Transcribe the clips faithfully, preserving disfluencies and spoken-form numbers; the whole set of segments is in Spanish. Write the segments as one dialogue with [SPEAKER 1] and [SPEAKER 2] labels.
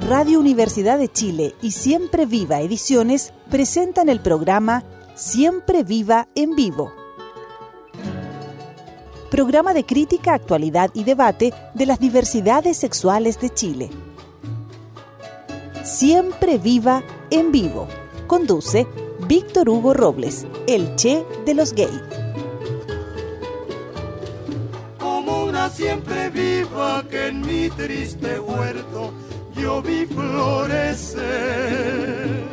[SPEAKER 1] Radio Universidad de Chile y Siempre Viva Ediciones presentan el programa Siempre Viva en Vivo. Programa de crítica, actualidad y debate de las diversidades sexuales de Chile. Siempre Viva en Vivo. Conduce Víctor Hugo Robles, el Che de los gays.
[SPEAKER 2] Como una siempre viva que en mi triste huerto yo vi florecer.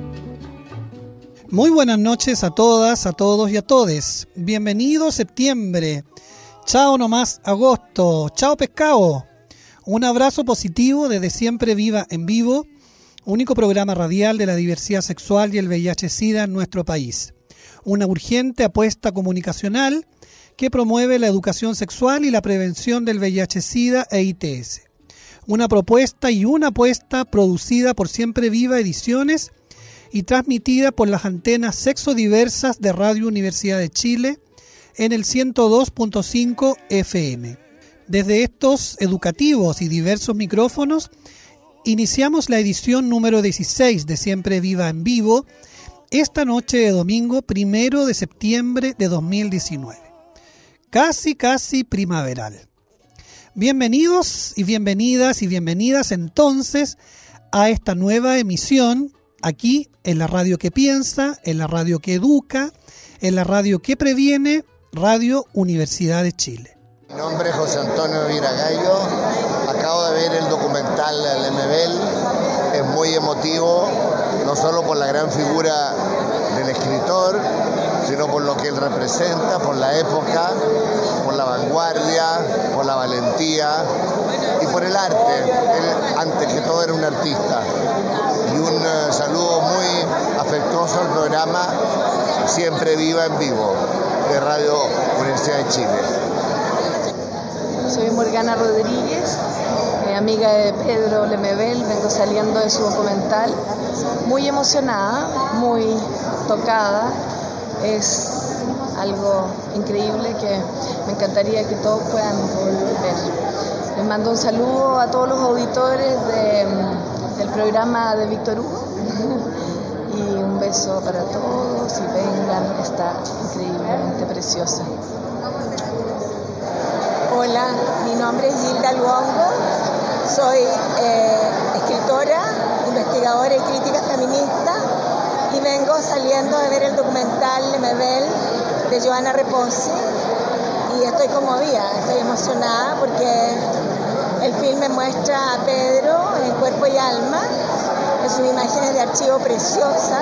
[SPEAKER 3] Muy buenas noches a todas, a todos y a todes. Bienvenido septiembre. Chao nomás agosto. Chao pescado. Un abrazo positivo desde Siempre Viva en Vivo, único programa radial de la diversidad sexual y el V I H-Sida en nuestro país. Una urgente apuesta comunicacional que promueve la educación sexual y la prevención del V I H-Sida e I T S. Una propuesta y una apuesta producida por Siempre Viva Ediciones y transmitida por las antenas sexodiversas de Radio Universidad de Chile en el ciento dos punto cinco F M. Desde estos educativos y diversos micrófonos, iniciamos la edición número dieciséis de Siempre Viva en Vivo, esta noche de domingo primero de septiembre de dos mil diecinueve. Casi, casi primaveral. Bienvenidos y bienvenidas y bienvenidas entonces a esta nueva emisión aquí en la radio que piensa, en la radio que educa, en la radio que previene, Radio Universidad de Chile.
[SPEAKER 4] Mi nombre es José Antonio Viragallo, acabo de ver el documental Lemebel, es muy emotivo, no solo por la gran figura del escritor, sino por lo que él representa, por la época, por la vanguardia, por la valentía y por el arte. Él, antes que todo, era un artista. Y un uh, saludo muy afectuoso al programa Siempre Viva en Vivo de Radio Universidad de Chile.
[SPEAKER 5] Soy Morgana Rodríguez, eh, amiga de Pedro Lemebel, vengo saliendo de su documental, muy emocionada, muy tocada, es algo increíble que me encantaría que todos puedan ver. Les mando un saludo a todos los auditores de, del programa de Víctor Hugo y un beso para todos y vengan, está increíblemente preciosa.
[SPEAKER 6] Hola, mi nombre es Gilda Luongo, soy eh, escritora, investigadora y crítica feminista y vengo saliendo de ver el documental Lemebel de Joana Reposi y estoy conmovida, estoy emocionada porque el filme muestra a Pedro en cuerpo y alma, es una imágenes de archivo preciosa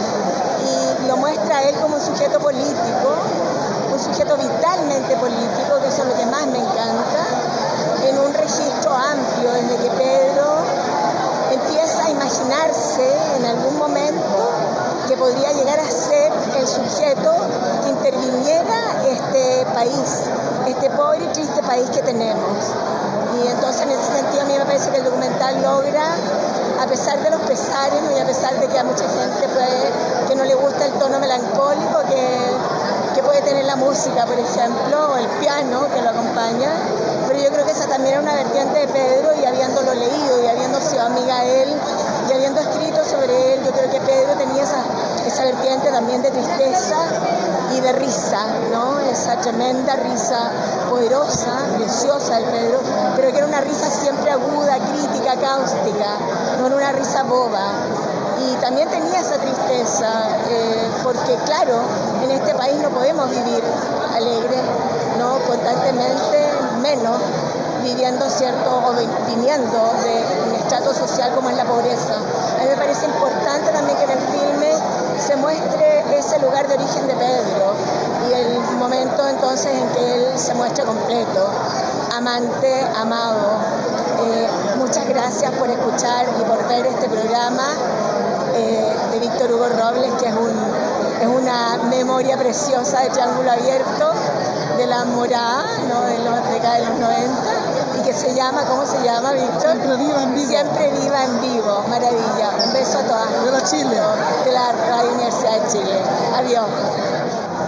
[SPEAKER 6] y lo muestra a él como un sujeto político, un sujeto vitalmente político, que eso es lo que más me encanta, en un registro amplio desde que Pedro empieza a imaginarse en algún momento que podría llegar a ser el sujeto que interviniera este país, este pobre y triste país que tenemos. Y entonces en ese sentido a mí me parece que el documental logra, a pesar de los pesares y a pesar de que a mucha gente puede, que no le gusta el tono melancólico que, que puede tener la música, por ejemplo, o el piano que lo acompaña, pero yo creo que esa también es una vertiente de Pedro y habiéndolo leído y habiendo sido amiga de él y habiendo escrito sobre él, yo creo que Pedro tenía esa, esa vertiente también de tristeza y de risa, ¿no? Esa tremenda risa poderosa, preciosa del Pedro, pero que era una risa siempre aguda, crítica, cáustica, no era una risa boba. Y también tenía esa tristeza, eh, porque claro, en este país no podemos vivir alegres, ¿no? Constantemente, menos viviendo, ¿cierto? O viniendo de un estrato social como es la pobreza. A mí me parece importante también que en el filme se muestre ese lugar de origen de Pedro y el momento entonces en que él se muestra completo, amante, amado. Eh, muchas gracias por escuchar y por ver este programa eh, de Víctor Hugo Robles, que es, un, es una memoria preciosa de Triángulo Abierto, de la morada, ¿no? de la década de los noventa, y que se llama, ¿cómo se llama, Víctor?
[SPEAKER 3] Siempre Viva en Vivo.
[SPEAKER 6] Siempre Viva en Vivo, maravilla. Un beso a todas.
[SPEAKER 3] De la Chile.
[SPEAKER 6] De la Radio Universidad de Chile. Adiós.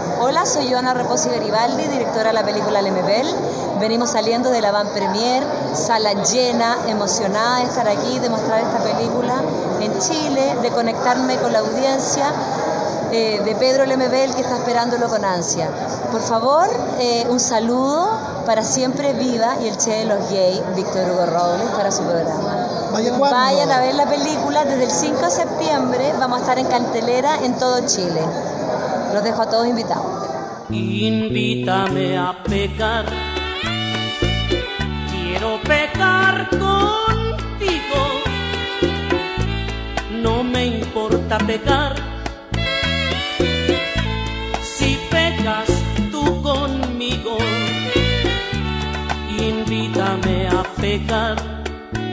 [SPEAKER 7] Hola, soy Joana Reposi Garibaldi, directora de la película Lemebel. Venimos saliendo de la van premier, sala llena, emocionada de estar aquí, de mostrar esta película en Chile, de conectarme con la audiencia eh, de Pedro Lemebel, que está esperándolo con ansia. Por favor, eh, un saludo para Siempre Viva y el Che de los Gays, Víctor Hugo Robles, para su programa.
[SPEAKER 3] Vaya,
[SPEAKER 7] Vayan a ver la película desde el cinco de septiembre, vamos a estar en cartelera en todo Chile. Los dejo a todos invitados.
[SPEAKER 8] Invítame a pecar, quiero pecar contigo, no me importa pecar, si pecas tú conmigo, invítame a pecar.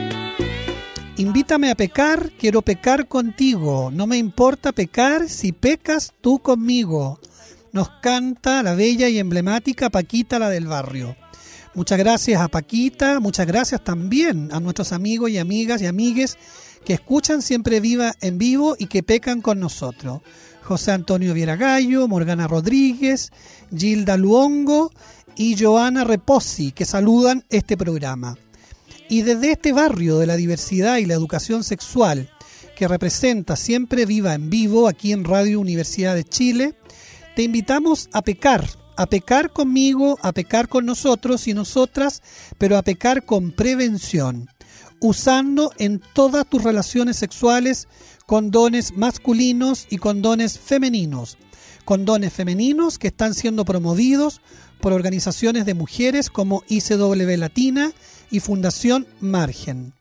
[SPEAKER 3] Invítame a pecar, quiero pecar contigo, no me importa pecar si pecas tú conmigo. Nos canta la bella y emblemática Paquita, la del barrio. Muchas gracias a Paquita, muchas gracias también a nuestros amigos y amigas y amigues que escuchan Siempre Viva en vivo y que pecan con nosotros. José Antonio Vieragallo, Morgana Rodríguez, Gilda Luongo y Joana Reposi, que saludan este programa. Y desde este barrio de la diversidad y la educación sexual que representa Siempre Viva en vivo aquí en Radio Universidad de Chile, te invitamos a pecar, a pecar conmigo, a pecar con nosotros y nosotras, pero a pecar con prevención, usando en todas tus relaciones sexuales condones masculinos y condones femeninos, condones femeninos que están siendo promovidos por organizaciones de mujeres como I C W Latina y Fundación Margen.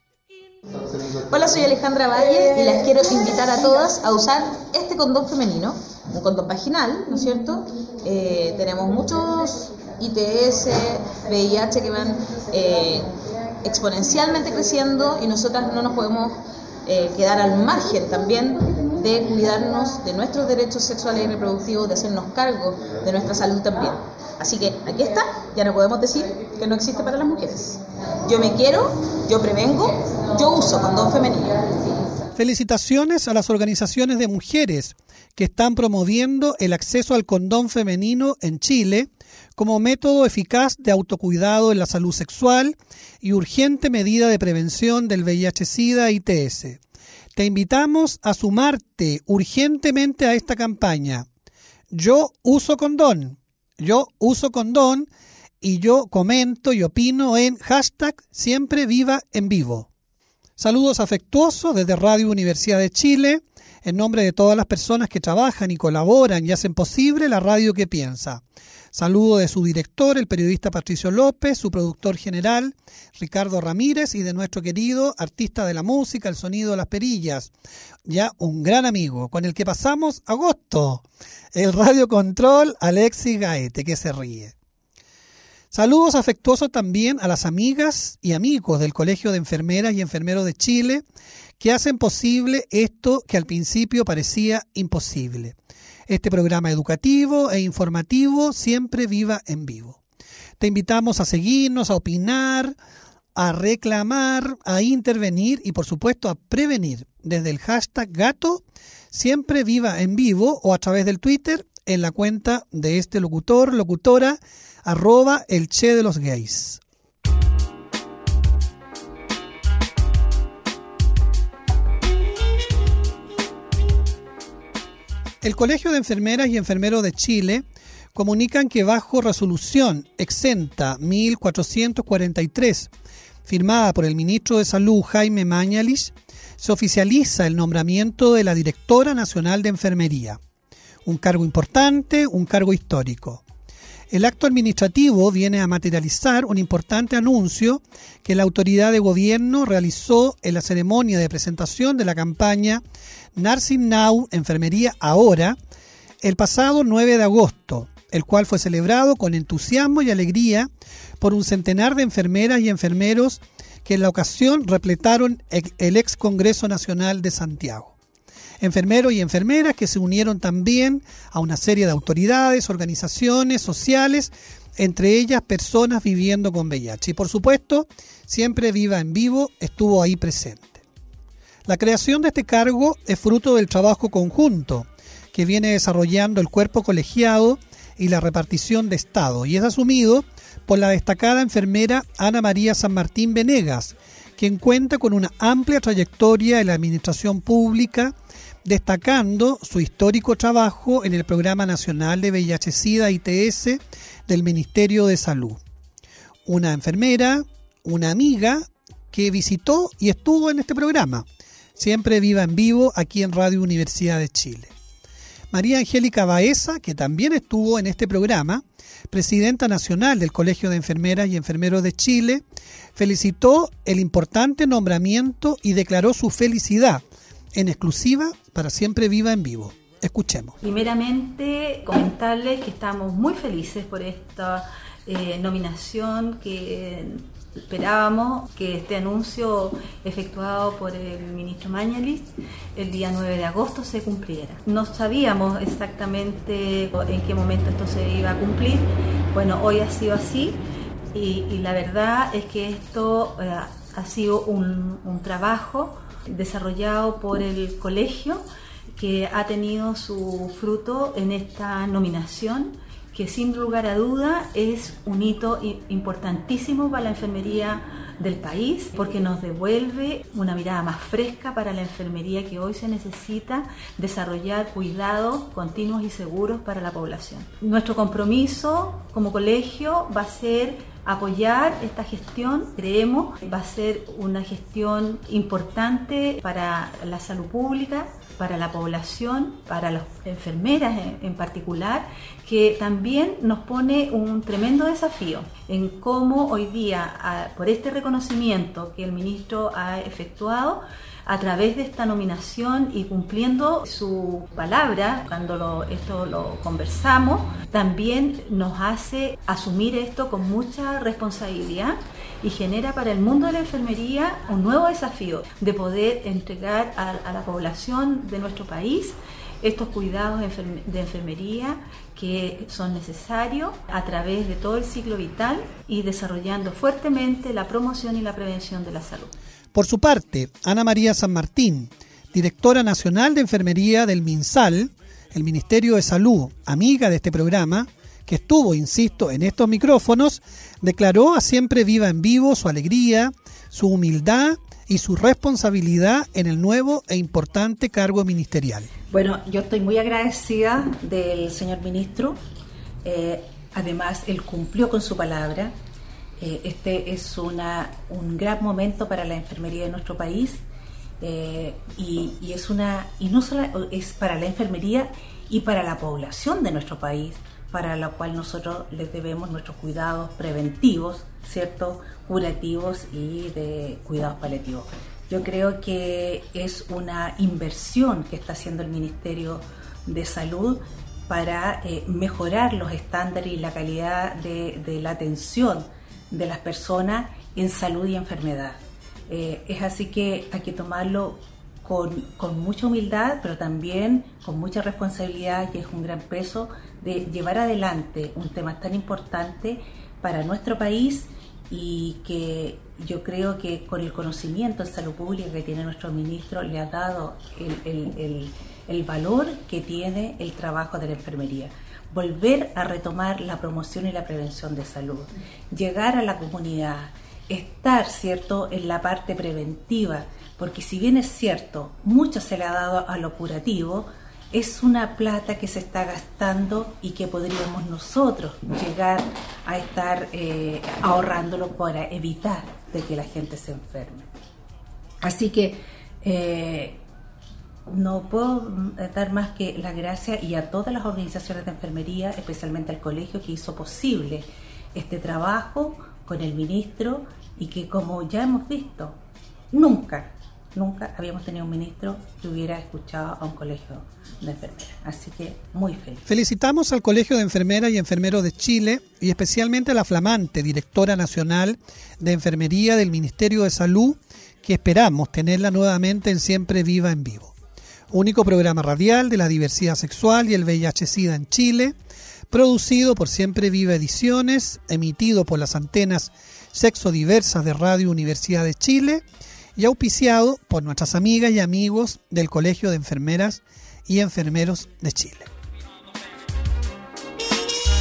[SPEAKER 9] Hola, soy Alejandra Valle y las quiero invitar a todas a usar este condón femenino, un condón vaginal, ¿no es cierto? Eh, tenemos muchos I T S, V I H que van eh, exponencialmente creciendo y nosotras no nos podemos eh, quedar al margen también de cuidarnos de nuestros derechos sexuales y reproductivos, de hacernos cargo de nuestra salud también. Así que aquí está, ya no podemos decir que no existe para las mujeres. Yo me quiero, yo prevengo, yo uso condón femenino.
[SPEAKER 3] Felicitaciones a las organizaciones de mujeres que están promoviendo el acceso al condón femenino en Chile como método eficaz de autocuidado en la salud sexual y urgente medida de prevención del V I H-Sida y T S. Te invitamos a sumarte urgentemente a esta campaña. Yo uso condón, yo uso condón y yo comento y opino en hashtag Siempre Viva en Vivo. Saludos afectuosos desde Radio Universidad de Chile, en nombre de todas las personas que trabajan y colaboran y hacen posible la radio que piensa. Saludo de su director, el periodista Patricio López, su productor general, Ricardo Ramírez, y de nuestro querido artista de la música, el sonido de las perillas, ya un gran amigo, con el que pasamos agosto, el Radio Control, Alexis Gaete, que se ríe. Saludos afectuosos también a las amigas y amigos del Colegio de Enfermeras y Enfermeros de Chile, que hacen posible esto que al principio parecía imposible. Este programa educativo e informativo Siempre Viva en Vivo. Te invitamos a seguirnos, a opinar, a reclamar, a intervenir y por supuesto a prevenir desde el hashtag gato Siempre Viva en Vivo o a través del Twitter en la cuenta de este locutor, locutora, arroba el Che de los Gays. El Colegio de Enfermeras y Enfermeros de Chile comunican que bajo resolución exenta mil cuatrocientos cuarenta y tres, firmada por el ministro de Salud Jaime Mañalich, se oficializa el nombramiento de la Directora Nacional de Enfermería. Un cargo importante, un cargo histórico. El acto administrativo viene a materializar un importante anuncio que la autoridad de gobierno realizó en la ceremonia de presentación de la campaña Nursing Now, Enfermería Ahora, el pasado nueve de agosto, el cual fue celebrado con entusiasmo y alegría por un centenar de enfermeras y enfermeros que en la ocasión repletaron el ex Congreso Nacional de Santiago. Enfermeros y enfermeras que se unieron también a una serie de autoridades, organizaciones sociales, entre ellas personas viviendo con V I H. Y por supuesto, Siempre Viva en Vivo estuvo ahí presente. La creación de este cargo es fruto del trabajo conjunto que viene desarrollando el cuerpo colegiado y la repartición de Estado, y es asumido por la destacada enfermera Ana María San Martín Venegas, quien cuenta con una amplia trayectoria en la administración pública, destacando su histórico trabajo en el Programa Nacional de V I H-Sida I T S del Ministerio de Salud. Una enfermera, una amiga que visitó y estuvo en este programa, Siempre Viva en Vivo, aquí en Radio Universidad de Chile. María Angélica Baeza, que también estuvo en este programa, presidenta nacional del Colegio de Enfermeras y Enfermeros de Chile, felicitó el importante nombramiento y declaró su felicidad en exclusiva para Siempre Viva en Vivo. Escuchemos.
[SPEAKER 10] Primeramente, comentarles que estamos muy felices por esta eh, nominación que esperábamos que este anuncio efectuado por el ministro Mañalich el día nueve de agosto se cumpliera. No sabíamos exactamente en qué momento esto se iba a cumplir. Bueno, hoy ha sido así y, y la verdad es que esto eh, ha sido un, un trabajo desarrollado por el colegio que ha tenido su fruto en esta nominación, que sin lugar a duda es un hito importantísimo para la enfermería del país, porque nos devuelve una mirada más fresca para la enfermería que hoy se necesita desarrollar cuidados continuos y seguros para la población. Nuestro compromiso como colegio va a ser apoyar esta gestión. Creemos va a ser una gestión importante para la salud pública, para la población, para las enfermeras en, en particular, que también nos pone un tremendo desafío en cómo hoy día, a, por este reconocimiento que el ministro ha efectuado, a través de esta nominación y cumpliendo su palabra, cuando lo, esto lo conversamos, también nos hace asumir esto con mucha responsabilidad y genera para el mundo de la enfermería un nuevo desafío de poder entregar a, a la población de nuestro país estos cuidados de, enferme, de enfermería que son necesarios a través de todo el ciclo vital y desarrollando fuertemente la promoción y la prevención de la salud.
[SPEAKER 3] Por su parte, Ana María San Martín, directora nacional de enfermería del MinSal, el Ministerio de Salud, amiga de este programa, que estuvo, insisto, en estos micrófonos, declaró a Siempre Viva en Vivo su alegría, su humildad y su responsabilidad en el nuevo e importante cargo ministerial.
[SPEAKER 11] Bueno, yo estoy muy agradecida del señor ministro. Eh, además, él cumplió con su palabra. Eh, este es una, un gran momento para la enfermería de nuestro país eh, y, y es una y no solo es para la enfermería y para la población de nuestro país, para la cual nosotros les debemos nuestros cuidados preventivos, ¿cierto?, curativos y de cuidados paliativos. Yo creo que es una inversión que está haciendo el Ministerio de Salud para eh, mejorar los estándares y la calidad de, de la atención de las personas en salud y enfermedad. Eh, es así que hay que tomarlo con, con mucha humildad, pero también con mucha responsabilidad, y es un gran peso de llevar adelante un tema tan importante para nuestro país, y que yo creo que con el conocimiento en salud pública que tiene nuestro ministro le ha dado el, el, el, el valor que tiene el trabajo de la enfermería. Volver a retomar la promoción y la prevención de salud, llegar a la comunidad, estar, ¿cierto?, en la parte preventiva, porque si bien es cierto, mucho se le ha dado a lo curativo, es una plata que se está gastando y que podríamos nosotros llegar a estar eh, ahorrándolo para evitar de que la gente se enferme. Así que eh, no puedo dar más que las gracias y a todas las organizaciones de enfermería, especialmente al colegio que hizo posible este trabajo con el ministro, y que, como ya hemos visto, nunca Nunca habíamos tenido un ministro que hubiera escuchado a un colegio de enfermeras. Así que muy feliz.
[SPEAKER 3] Felicitamos al Colegio de Enfermeras y Enfermeros de Chile y especialmente a la flamante directora nacional de Enfermería del Ministerio de Salud, que esperamos tenerla nuevamente en Siempre Viva en Vivo. Único programa radial de la diversidad sexual y el V I H-Sida en Chile, producido por Siempre Viva Ediciones, emitido por las antenas sexodiversas de Radio Universidad de Chile, y auspiciado por nuestras amigas y amigos del Colegio de Enfermeras y Enfermeros de Chile.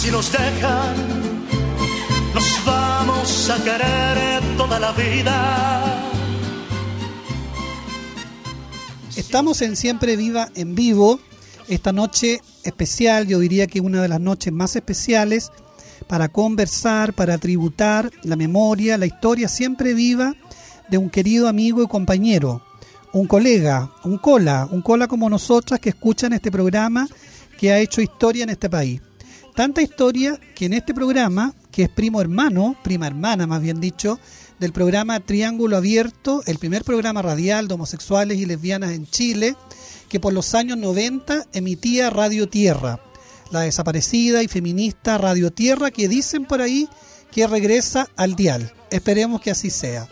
[SPEAKER 12] si nos dejan, nos vamos a querer toda la vida.
[SPEAKER 3] Estamos en Siempre Viva en vivo, esta noche especial, yo diría que una de las noches más especiales para conversar, para tributar la memoria, la historia siempre viva de un querido amigo y compañero, un colega, un cola, un cola como nosotras que escuchan este programa que ha hecho historia en este país. Tanta historia que en este programa, que es primo hermano, prima hermana más bien dicho, del programa Triángulo Abierto, el primer programa radial de homosexuales y lesbianas en Chile, que por los años noventa emitía Radio Tierra, la desaparecida y feminista Radio Tierra, que dicen por ahí que regresa al dial. Esperemos que así sea.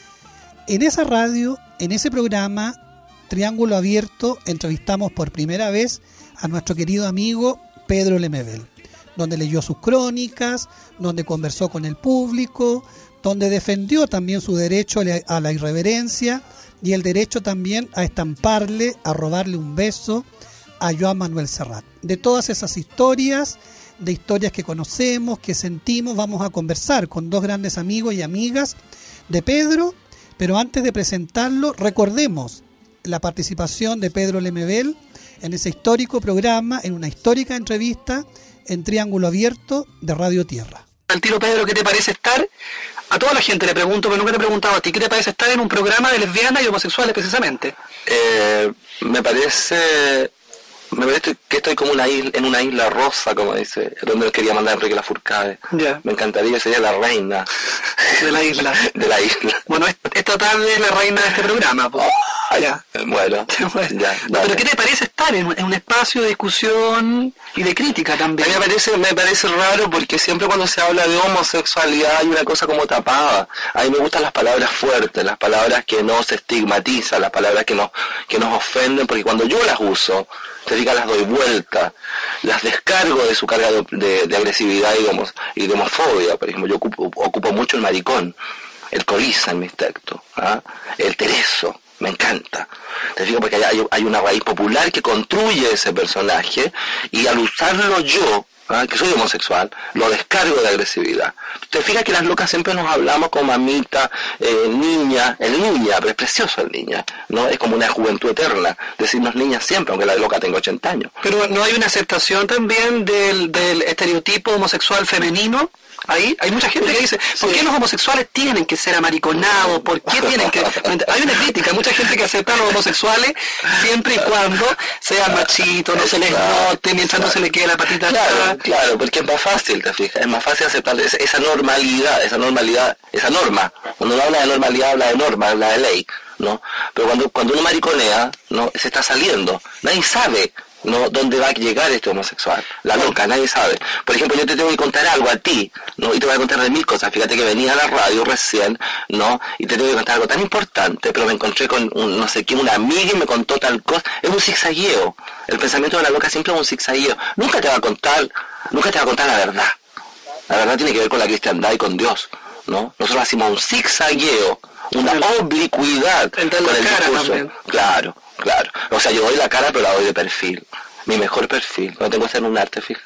[SPEAKER 3] En esa radio, en ese programa Triángulo Abierto, entrevistamos por primera vez a nuestro querido amigo Pedro Lemebel, donde leyó sus crónicas, donde conversó con el público, donde defendió también su derecho a la irreverencia y el derecho también a estamparle, a robarle un beso a Joan Manuel Serrat. De todas esas historias, de historias que conocemos, que sentimos, vamos a conversar con dos grandes amigos y amigas de Pedro, pero antes de presentarlo, recordemos la participación de Pedro Lemebel en ese histórico programa, en una histórica entrevista en Triángulo Abierto de Radio Tierra.
[SPEAKER 13] Al tiro, Pedro, ¿qué te parece estar? A toda la gente le pregunto, pero nunca te he preguntado a ti, ¿qué te parece estar en un programa de lesbianas y homosexuales precisamente?
[SPEAKER 14] Eh, me parece... Me parece que estoy como una isla, en una isla rosa, como dice, donde nos quería mandar Enrique Lafourcade.
[SPEAKER 13] Yeah.
[SPEAKER 14] Me encantaría, sería la reina
[SPEAKER 13] de la isla.
[SPEAKER 14] De la isla.
[SPEAKER 13] Bueno, esta tarde es la reina de este programa. Pues.
[SPEAKER 14] Oh, ya. Bueno,
[SPEAKER 13] bueno. Ya, no, pero ¿qué te parece estar en un, en un espacio de discusión y de crítica también?
[SPEAKER 14] A mí me parece, me parece raro porque siempre cuando se habla de homosexualidad hay una cosa como tapada. A mí me gustan las palabras fuertes, las palabras que no se estigmatizan, las palabras que nos, que nos ofenden, porque cuando yo las uso, te diga, las doy vuelta, las descargo de su carga de, de, de agresividad y de, homos, y de homofobia. Por ejemplo, yo ocupo, ocupo mucho el maricón, el coriza en mis textos, ¿ah? El tereso, me encanta. Te digo, porque hay, hay una raíz popular que construye ese personaje y al usarlo yo, ¿ah? Que soy homosexual, lo descargo de agresividad. Te fijas que las locas siempre nos hablamos como mamita, eh, niña, el niña, pero es precioso el niña, ¿no? Es como una juventud eterna, decirnos niña siempre, aunque la loca tenga ochenta años.
[SPEAKER 13] Pero ¿no hay una aceptación también del, del estereotipo homosexual femenino? Ahí hay mucha gente que dice, ¿por qué los homosexuales tienen que ser amariconados? ¿Por qué tienen que...? Hay una crítica, mucha gente que acepta a los homosexuales siempre y cuando sean machitos, no se les note, mientras no se les quede la patita
[SPEAKER 14] claro,
[SPEAKER 13] atrás.
[SPEAKER 14] Claro, porque es más fácil, te fijas, es más fácil aceptar esa, esa normalidad, esa normalidad, esa norma. Cuando uno habla de normalidad, habla de norma, habla de ley, ¿no? Pero cuando, cuando uno mariconea, ¿no? Se está saliendo, nadie sabe, ¿no? ¿Dónde va a llegar este homosexual? La loca, nadie sabe. Por ejemplo, yo te tengo que contar algo a ti, ¿no? Y te voy a contar de mil cosas. Fíjate que venía a la radio recién, ¿no? Y te tengo que contar algo tan importante, pero me encontré con un, no sé qué, una amiga y me contó tal cosa. Es un zigzagueo. El pensamiento de la loca siempre es un zigzagueo. Nunca te va a contar, nunca te va a contar la verdad. La verdad tiene que ver con la cristiandad y con Dios, ¿no? Nosotros hacemos un zigzagueo, una oblicuidad
[SPEAKER 13] el
[SPEAKER 14] con el
[SPEAKER 13] cara
[SPEAKER 14] discurso.
[SPEAKER 13] También.
[SPEAKER 14] Claro. Claro, o sea, yo doy la cara pero la doy de perfil, mi mejor perfil, no tengo que hacer un arte, fija.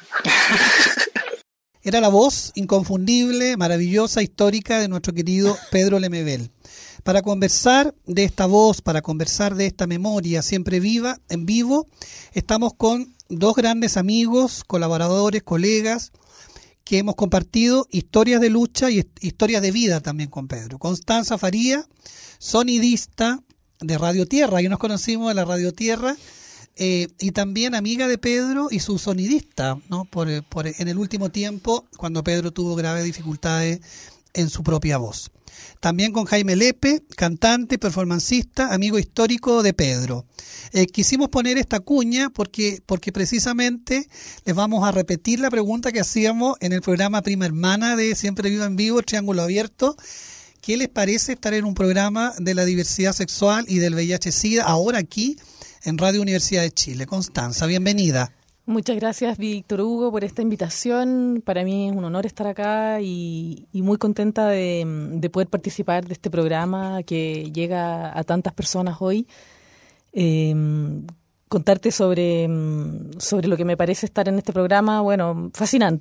[SPEAKER 3] Era la voz inconfundible, maravillosa, histórica de nuestro querido Pedro Lemebel. Para conversar de esta voz, para conversar de esta memoria siempre viva, en vivo, estamos con dos grandes amigos, colaboradores, colegas, que hemos compartido historias de lucha y historias de vida también con Pedro. Constanza Faría, sonidista de Radio Tierra, y nos conocimos en la Radio Tierra, eh, y también amiga de Pedro y su sonidista, ¿no? Por, por, en el último tiempo, cuando Pedro tuvo graves dificultades en su propia voz. También con Jaime Lepe, cantante, performancista, amigo histórico de Pedro. Eh, quisimos poner esta cuña porque, porque precisamente les vamos a repetir la pregunta que hacíamos en el programa Prima Hermana de Siempre Viva en Vivo, Triángulo Abierto. ¿Qué les parece estar en un programa de la diversidad sexual y del V I H SIDA ahora aquí en Radio Universidad de Chile? Constanza, bienvenida.
[SPEAKER 15] Muchas gracias, Víctor Hugo, por esta invitación. Para mí es un honor estar acá y, y muy contenta de, de poder participar de este programa que llega a tantas personas hoy. Eh, contarte sobre, sobre lo que me parece estar en este programa, bueno, fascinante,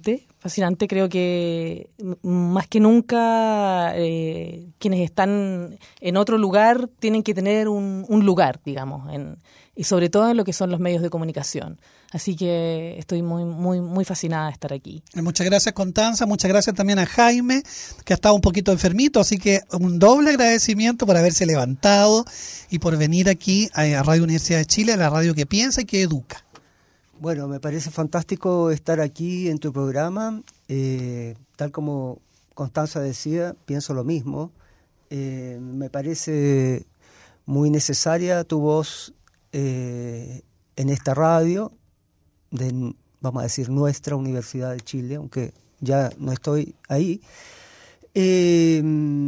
[SPEAKER 15] fascinante. Creo que m- más que nunca eh, quienes están en otro lugar tienen que tener un, un lugar, digamos, en, y sobre todo en lo que son los medios de comunicación. Así que estoy muy muy muy fascinada de estar aquí.
[SPEAKER 3] Muchas gracias, Constanza. Muchas gracias también a Jaime, que ha estado un poquito enfermito, así que un doble agradecimiento por haberse levantado y por venir aquí a Radio Universidad de Chile, a la radio que piensa y que educa.
[SPEAKER 16] Bueno, me parece fantástico estar aquí en tu programa. Eh, tal como Constanza decía, pienso lo mismo. Eh, me parece muy necesaria tu voz eh, en esta radio, de, vamos a decir, nuestra Universidad de Chile, aunque ya no estoy ahí. Eh,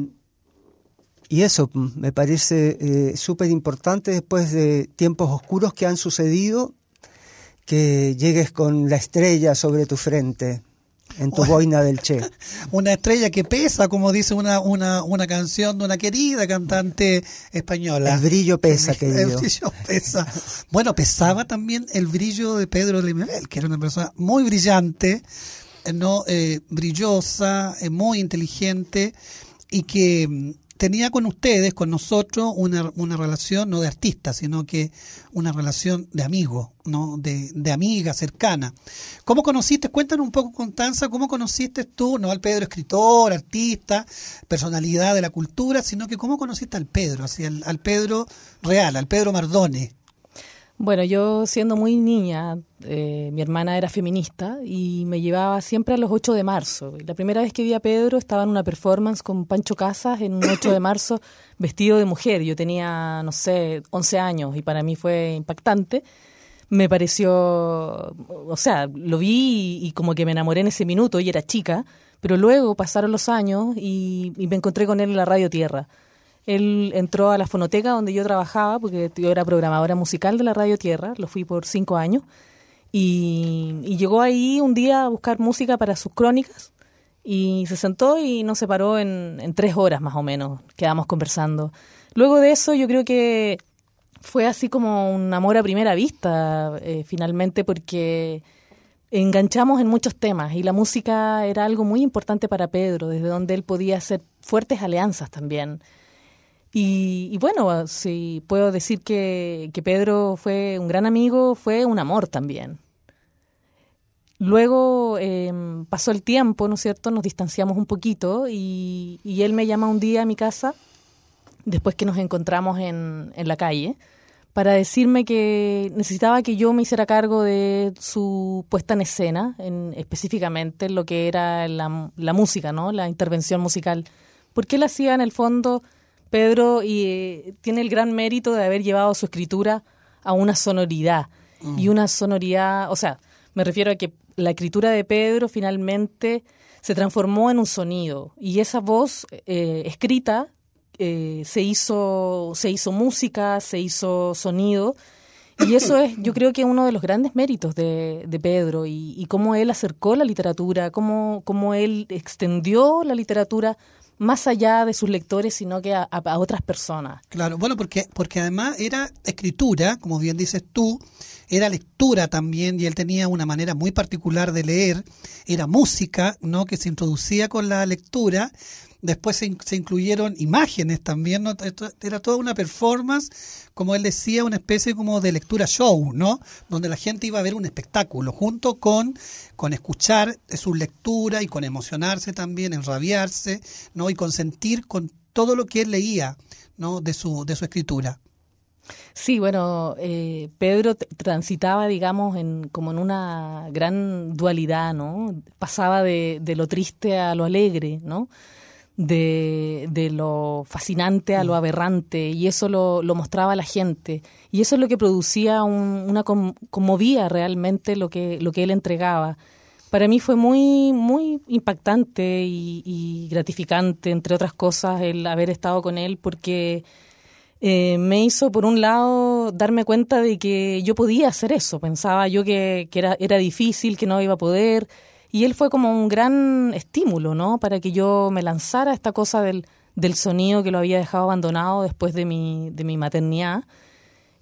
[SPEAKER 16] y eso me parece eh, súper importante después de tiempos oscuros que han sucedido, que llegues con la estrella sobre tu frente, en tu boina del Che.
[SPEAKER 3] Una estrella que pesa, como dice una, una, una canción de una querida cantante española.
[SPEAKER 16] El brillo pesa, querido.
[SPEAKER 3] El brillo pesa. Bueno, pesaba también el brillo de Pedro Lemebel, que era una persona muy brillante, no eh, brillosa, eh, muy inteligente, y que tenía con ustedes, con nosotros, una, una relación no de artista, sino que una relación de amigo, ¿no? De, de amiga cercana. ¿Cómo conociste? Cuéntanos un poco, Constanza, ¿cómo conociste tú, no al Pedro escritor, artista, personalidad de la cultura, sino que cómo conociste al Pedro, así, al, al Pedro real, al Pedro Mardone?
[SPEAKER 15] Bueno, yo siendo muy niña, eh, mi hermana era feminista y me llevaba siempre a los ocho de marzo. La primera vez que vi a Pedro estaba en una performance con Pancho Casas en un ocho de marzo vestido de mujer. Yo tenía, no sé, once años y para mí fue impactante. Me pareció, o sea, lo vi y, y como que me enamoré en ese minuto y era chica, pero luego pasaron los años y, y me encontré con él en la Radio Tierra. Él entró a la fonoteca donde yo trabajaba, porque yo era programadora musical de la Radio Tierra, lo fui por cinco años, y, y llegó ahí un día a buscar música para sus crónicas, y se sentó y nos separó en, en tres horas más o menos, quedamos conversando. Luego de eso yo creo que fue así como un amor a primera vista, eh, finalmente, porque enganchamos en muchos temas, y la música era algo muy importante para Pedro, desde donde él podía hacer fuertes alianzas también. Y, y bueno, si puedo decir que, que Pedro fue un gran amigo, fue un amor también. Luego eh, pasó el tiempo, ¿no es cierto? Nos distanciamos un poquito y, y él me llama un día a mi casa, después que nos encontramos en, en la calle, para decirme que necesitaba que yo me hiciera cargo de su puesta en escena, en, específicamente en lo que era la, la música, ¿no? La intervención musical. Porque él hacía en el fondo... Pedro y, eh, tiene el gran mérito de haber llevado su escritura a una sonoridad. Mm. Y una sonoridad, o sea, me refiero a que la escritura de Pedro finalmente se transformó en un sonido. Y esa voz eh, escrita eh, se hizo, se hizo música, se hizo sonido. Y eso es, yo creo que uno de los grandes méritos de, de Pedro y, y cómo él acercó la literatura, cómo, cómo él extendió la literatura más allá de sus lectores, sino que a, a, a otras personas.
[SPEAKER 3] Claro, bueno, porque porque además era escritura, como bien dices tú, era lectura también, y él tenía una manera muy particular de leer, era música, ¿no?, que se introducía con la lectura. Después se, se incluyeron imágenes también, ¿no? Esto era toda una performance, como él decía, una especie como de lectura show, ¿no? Donde la gente iba a ver un espectáculo, junto con, con escuchar su lectura y con emocionarse también, enrabiarse, ¿no? Y consentir con todo lo que él leía, ¿no?, de su, de su escritura.
[SPEAKER 15] Sí, bueno, eh, Pedro t- transitaba, digamos, en como en una gran dualidad, ¿no? Pasaba de, de lo triste a lo alegre, ¿no? De, de lo fascinante a lo aberrante, y eso lo, lo mostraba la gente, y eso es lo que producía un, una con, conmovía realmente lo que lo que él entregaba. Para mí fue muy muy impactante y, y gratificante, entre otras cosas, el haber estado con él, porque eh, me hizo, por un lado, darme cuenta de que yo podía hacer eso. Pensaba yo que, que era, era difícil, que no iba a poder. Y él fue como un gran estímulo, ¿no?, para que yo me lanzara a esta cosa del, del sonido que lo había dejado abandonado después de mi, de mi maternidad.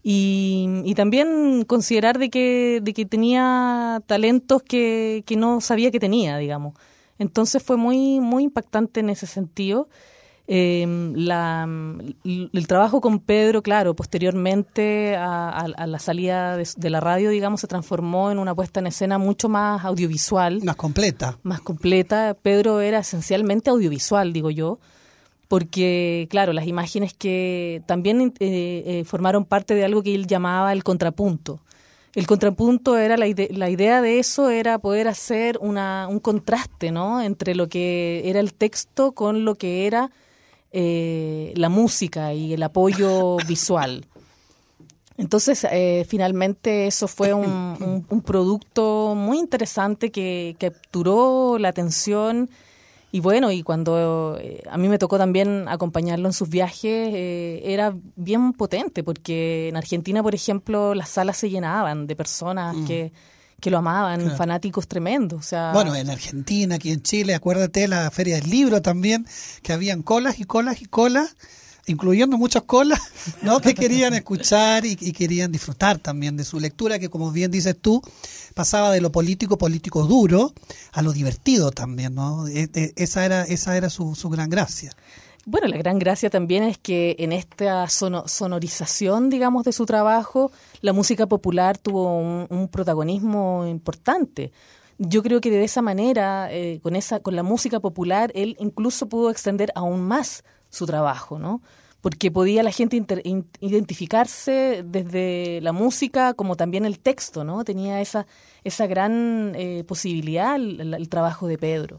[SPEAKER 15] Y, y también considerar de que, de que tenía talentos que, que no sabía que tenía, digamos. Entonces fue muy, muy impactante en ese sentido. Eh, la, el trabajo con Pedro, claro, posteriormente a, a, a la salida de, de la radio, digamos, se transformó en una puesta en escena mucho más audiovisual.
[SPEAKER 3] Más completa.
[SPEAKER 15] Más completa. Pedro era esencialmente audiovisual, digo yo, porque, claro, las imágenes que también eh, eh, formaron parte de algo que él llamaba el contrapunto. El contrapunto era la, ide- la idea de eso era poder hacer una, un contraste, ¿no?, entre lo que era el texto con lo que era eh, la música y el apoyo visual. Entonces, eh, finalmente eso fue un, un, un producto muy interesante que, que capturó la atención. Y bueno, y cuando eh, a mí me tocó también acompañarlo en sus viajes, eh, era bien potente, porque en Argentina, por ejemplo, las salas se llenaban de personas mm. que, que lo amaban, claro. fanáticos tremendos. O sea,
[SPEAKER 3] bueno, en Argentina, aquí en Chile, acuérdate la Feria del Libro también, que habían colas y colas y colas, incluyendo muchas colas, ¿no?, que querían escuchar y, y querían disfrutar también de su lectura, que como bien dices tú, pasaba de lo político, político duro, a lo divertido también, ¿no? E, e, esa era, esa era su, su gran gracia.
[SPEAKER 15] Bueno, la gran gracia también es que en esta sono, sonorización, digamos, de su trabajo, la música popular tuvo un, un protagonismo importante. Yo creo que de esa manera, eh, con esa, con la música popular, él incluso pudo extender aún más su trabajo, ¿no? Porque podía la gente inter, in, identificarse desde la música como también el texto, ¿no? Tenía esa, esa gran eh, posibilidad el, el trabajo de Pedro.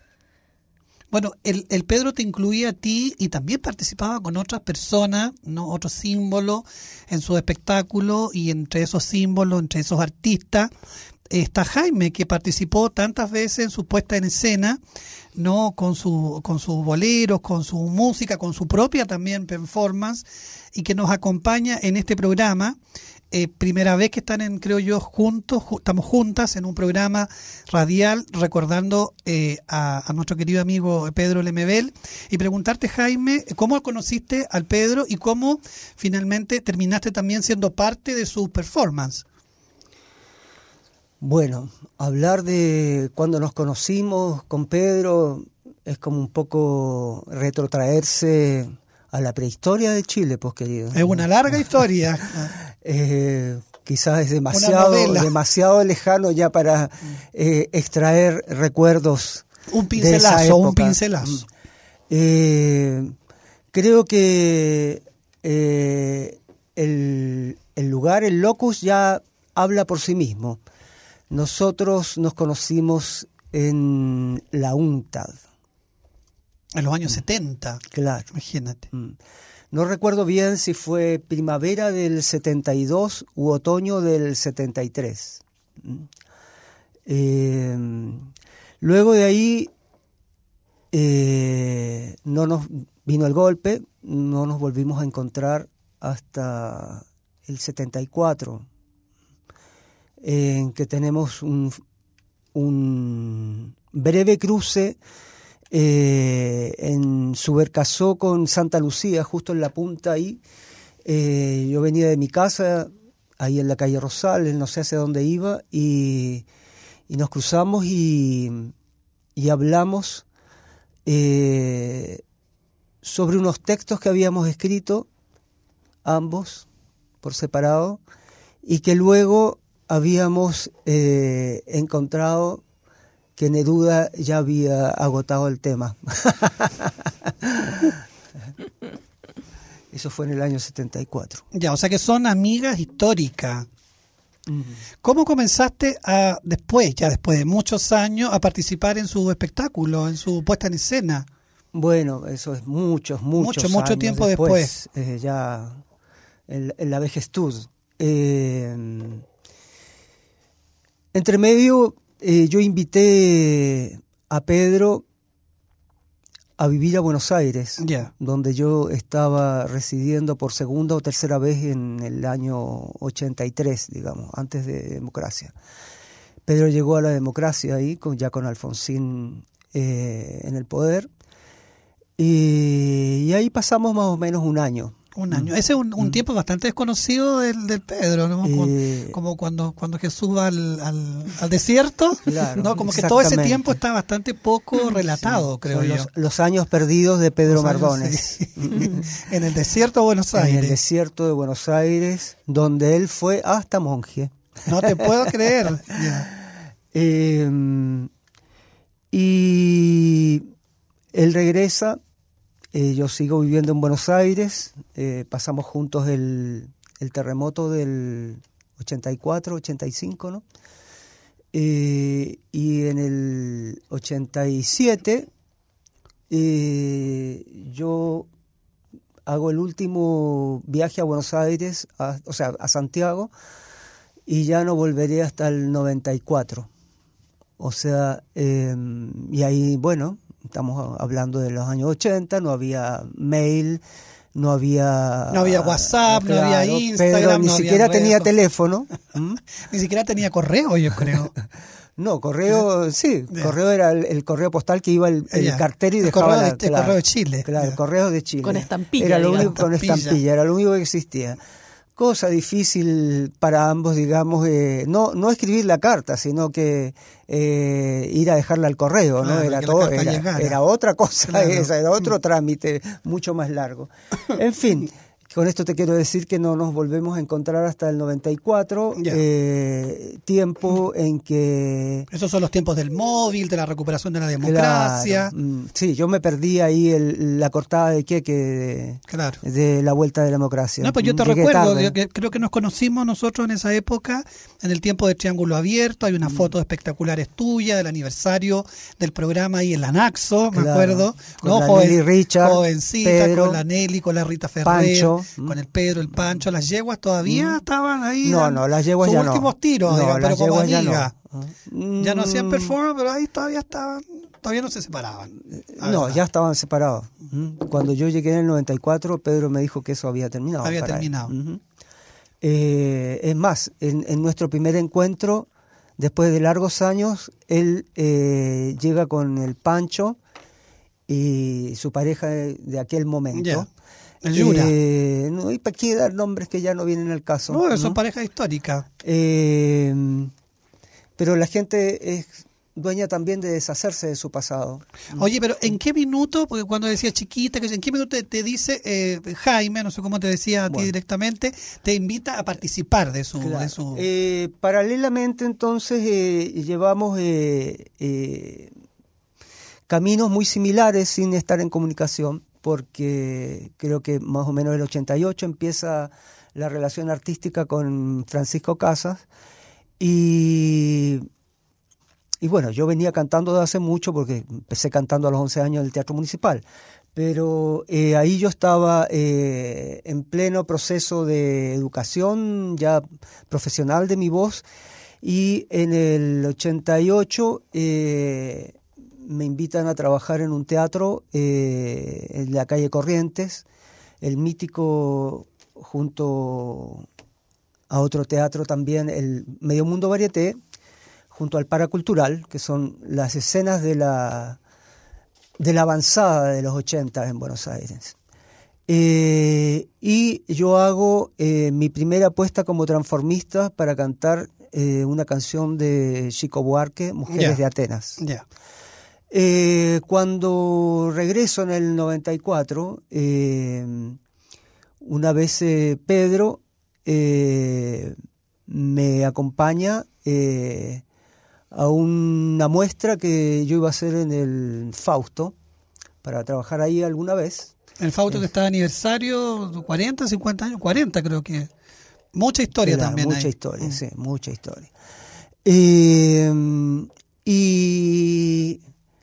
[SPEAKER 3] Bueno, el, el Pedro te incluía a ti y también participaba con otras personas, ¿no?, otros símbolos en su espectáculo, y entre esos símbolos, entre esos artistas, está Jaime, que participó tantas veces en su puesta en escena, no, con su con sus boleros, con su música, con su propia también performance, y que nos acompaña en este programa. Eh, primera vez que están, en, creo yo, juntos, ju- estamos juntas en un programa radial, recordando eh, a, a nuestro querido amigo Pedro Lemebel, y preguntarte, Jaime, ¿cómo conociste al Pedro y cómo finalmente terminaste también siendo parte de su performance?
[SPEAKER 16] Bueno, hablar de cuando nos conocimos con Pedro es como un poco retrotraerse a la prehistoria de Chile, pues, querido.
[SPEAKER 3] Es una larga historia.
[SPEAKER 16] eh, quizás es demasiado, demasiado lejano ya para eh, extraer recuerdos.
[SPEAKER 3] Un pincelazo,
[SPEAKER 16] de esa época.
[SPEAKER 3] un pincelazo.
[SPEAKER 16] Eh, creo que eh, el, el lugar, el locus, ya habla por sí mismo. Nosotros nos conocimos en la UNTAD.
[SPEAKER 3] En los años mm. setenta.
[SPEAKER 16] Claro.
[SPEAKER 3] Imagínate.
[SPEAKER 16] Mm. No recuerdo bien si fue primavera del setenta y dos u otoño del setenta y tres. Mm. Eh, luego de ahí eh, no nos vino el golpe, no nos volvimos a encontrar hasta el setenta y cuatro. En que tenemos un, un breve cruce eh, en Subercasó con Santa Lucía, justo en la punta ahí. Eh, yo venía de mi casa, ahí en la calle Rosal, él no sé hacia dónde iba, y, y nos cruzamos y, y hablamos eh, sobre unos textos que habíamos escrito, ambos, por separado, y que luego habíamos eh, encontrado que Neruda ya había agotado el tema. Eso fue en el año setenta y cuatro.
[SPEAKER 3] Ya, o sea que son amigas históricas. Uh-huh. ¿Cómo comenzaste a después, ya después de muchos años, a participar en su espectáculo, en su puesta en escena?
[SPEAKER 16] Bueno, eso es muchos, muchos
[SPEAKER 3] mucho, mucho
[SPEAKER 16] años
[SPEAKER 3] tiempo después.
[SPEAKER 16] después. Eh, ya en, en la vejestud. Eh, Entre medio, eh, yo invité a Pedro a vivir a Buenos Aires,
[SPEAKER 3] yeah.
[SPEAKER 16] donde yo estaba residiendo por segunda o tercera vez en el año ochenta y tres, digamos, antes de democracia. Pedro llegó a la democracia ahí, con, ya con Alfonsín eh, en el poder, y, y ahí pasamos más o menos un año.
[SPEAKER 3] Un año. Ese es un, un mm. tiempo bastante desconocido del, del Pedro, ¿no? Como, eh, como cuando cuando Jesús va al, al, al desierto, claro, ¿no? Como que todo ese tiempo está bastante poco relatado, sí, creo yo.
[SPEAKER 16] Los, los años perdidos de Pedro años, Mardones.
[SPEAKER 3] Sí. En el desierto de Buenos Aires.
[SPEAKER 16] En el desierto de Buenos Aires, donde él fue hasta monje.
[SPEAKER 3] No te puedo creer. Yeah.
[SPEAKER 16] Eh, y él regresa. Eh, yo sigo viviendo en Buenos Aires, eh, pasamos juntos el, el terremoto del ochenta y cuatro, ochenta y cinco, ¿no? Eh, y en el ochenta y siete eh, yo hago el último viaje a Buenos Aires, a, o sea, a Santiago, y ya no volveré hasta el noventa y cuatro. O sea, eh, y ahí, bueno... Estamos hablando de los años ochenta, no había mail, no había...
[SPEAKER 3] No había WhatsApp, claro, no había Instagram,
[SPEAKER 16] Pedro ni
[SPEAKER 3] no
[SPEAKER 16] siquiera
[SPEAKER 3] había
[SPEAKER 16] tenía teléfono.
[SPEAKER 3] Ni siquiera tenía correo, yo creo.
[SPEAKER 16] No, correo, sí, yeah. correo era el, el correo postal que iba el, el yeah. cartero y
[SPEAKER 3] el
[SPEAKER 16] dejaba
[SPEAKER 3] correo
[SPEAKER 16] la,
[SPEAKER 3] de,
[SPEAKER 16] claro,
[SPEAKER 3] el correo de Chile.
[SPEAKER 16] Claro,
[SPEAKER 3] yeah.
[SPEAKER 16] el correo de Chile.
[SPEAKER 15] Con estampilla.
[SPEAKER 16] Era lo único,
[SPEAKER 3] estampilla.
[SPEAKER 16] con estampilla, era lo único que existía. Cosa difícil para ambos, digamos, eh, no no escribir la carta, sino que eh, ir a dejarla al correo, ¿no?
[SPEAKER 3] Claro,
[SPEAKER 16] era todo, era, era otra cosa, claro. esa, era otro trámite mucho más largo. En fin, con esto te quiero decir que no nos volvemos a encontrar hasta el noventa y cuatro, yeah. eh, tiempo en que...
[SPEAKER 3] Esos son los tiempos del móvil, de la recuperación de la democracia.
[SPEAKER 16] Claro. Sí, yo me perdí ahí el, la cortada de queque de,
[SPEAKER 3] claro.
[SPEAKER 16] de la vuelta de la democracia.
[SPEAKER 3] No, pues yo te Llegué recuerdo, yo que, creo que nos conocimos nosotros en esa época, en el tiempo de Triángulo Abierto, hay una mm. foto espectaculares tuya del aniversario del programa ahí en la Naxo, claro. me acuerdo.
[SPEAKER 16] Con
[SPEAKER 3] ¿no?
[SPEAKER 16] la
[SPEAKER 3] Joven,
[SPEAKER 16] Nelly Richard,
[SPEAKER 3] jovencita,
[SPEAKER 16] Pedro,
[SPEAKER 3] con la Nelly, con la Rita Ferrer.
[SPEAKER 16] Pancho.
[SPEAKER 3] Con el Pedro, el Pancho, las yeguas todavía mm. estaban ahí.
[SPEAKER 16] No, no, las yeguas ya no.
[SPEAKER 3] Sus últimos tiros,
[SPEAKER 16] no,
[SPEAKER 3] digamos, pero como amiga.
[SPEAKER 16] Ya
[SPEAKER 3] no. ya no hacían performance, pero ahí todavía estaban, todavía no se separaban.
[SPEAKER 16] No, verdad. Ya estaban separados. Cuando yo llegué en el noventa y cuatro, Pedro me dijo que eso había terminado.
[SPEAKER 3] Había terminado.
[SPEAKER 16] Uh-huh. eh, es más, en, en nuestro primer encuentro, después de largos años, él eh, llega con el Pancho y su pareja de, de aquel momento.
[SPEAKER 3] Yeah. El Yura.
[SPEAKER 16] Eh, no, ¿y para qué dar nombres que ya no vienen al caso?
[SPEAKER 3] No,
[SPEAKER 16] ¿no?
[SPEAKER 3] son parejas históricas.
[SPEAKER 16] Eh, pero la gente es dueña también de deshacerse de su pasado.
[SPEAKER 3] Oye, pero ¿en qué minuto? Porque cuando decía chiquita, ¿en qué minuto te, te dice eh, Jaime, no sé cómo te decía a ti bueno. directamente, te invita a participar de su...
[SPEAKER 16] Claro.
[SPEAKER 3] De su...
[SPEAKER 16] Eh, paralelamente, entonces, eh, llevamos eh, eh, caminos muy similares sin estar en comunicación, porque creo que más o menos el ochenta y ocho empieza la relación artística con Francisco Casas y, y bueno, yo venía cantando de hace mucho porque empecé cantando a los once años en el Teatro Municipal, pero eh, ahí yo estaba eh, en pleno proceso de educación ya profesional de mi voz y en el ochenta y ocho... Eh, me invitan a trabajar en un teatro eh, en la calle Corrientes, el mítico, junto a otro teatro también, el Medio Mundo Varieté, junto al Paracultural, que son las escenas de la, de la avanzada de los ochenta en Buenos Aires. Eh, y yo hago eh, mi primera apuesta como transformista para cantar eh, una canción de Chico Buarque, Mujeres yeah. de Atenas.
[SPEAKER 3] Yeah.
[SPEAKER 16] Eh, cuando regreso en el noventa y cuatro, eh, una vez eh, Pedro eh, me acompaña eh, a una muestra que yo iba a hacer en el Fausto, para trabajar ahí alguna vez.
[SPEAKER 3] El Fausto eh, que está de aniversario, cuarenta, cincuenta años, cuarenta creo que. Mucha historia
[SPEAKER 16] claro,
[SPEAKER 3] también.
[SPEAKER 16] Mucha
[SPEAKER 3] ahí.
[SPEAKER 16] historia, mm. sí, mucha historia. Eh, y...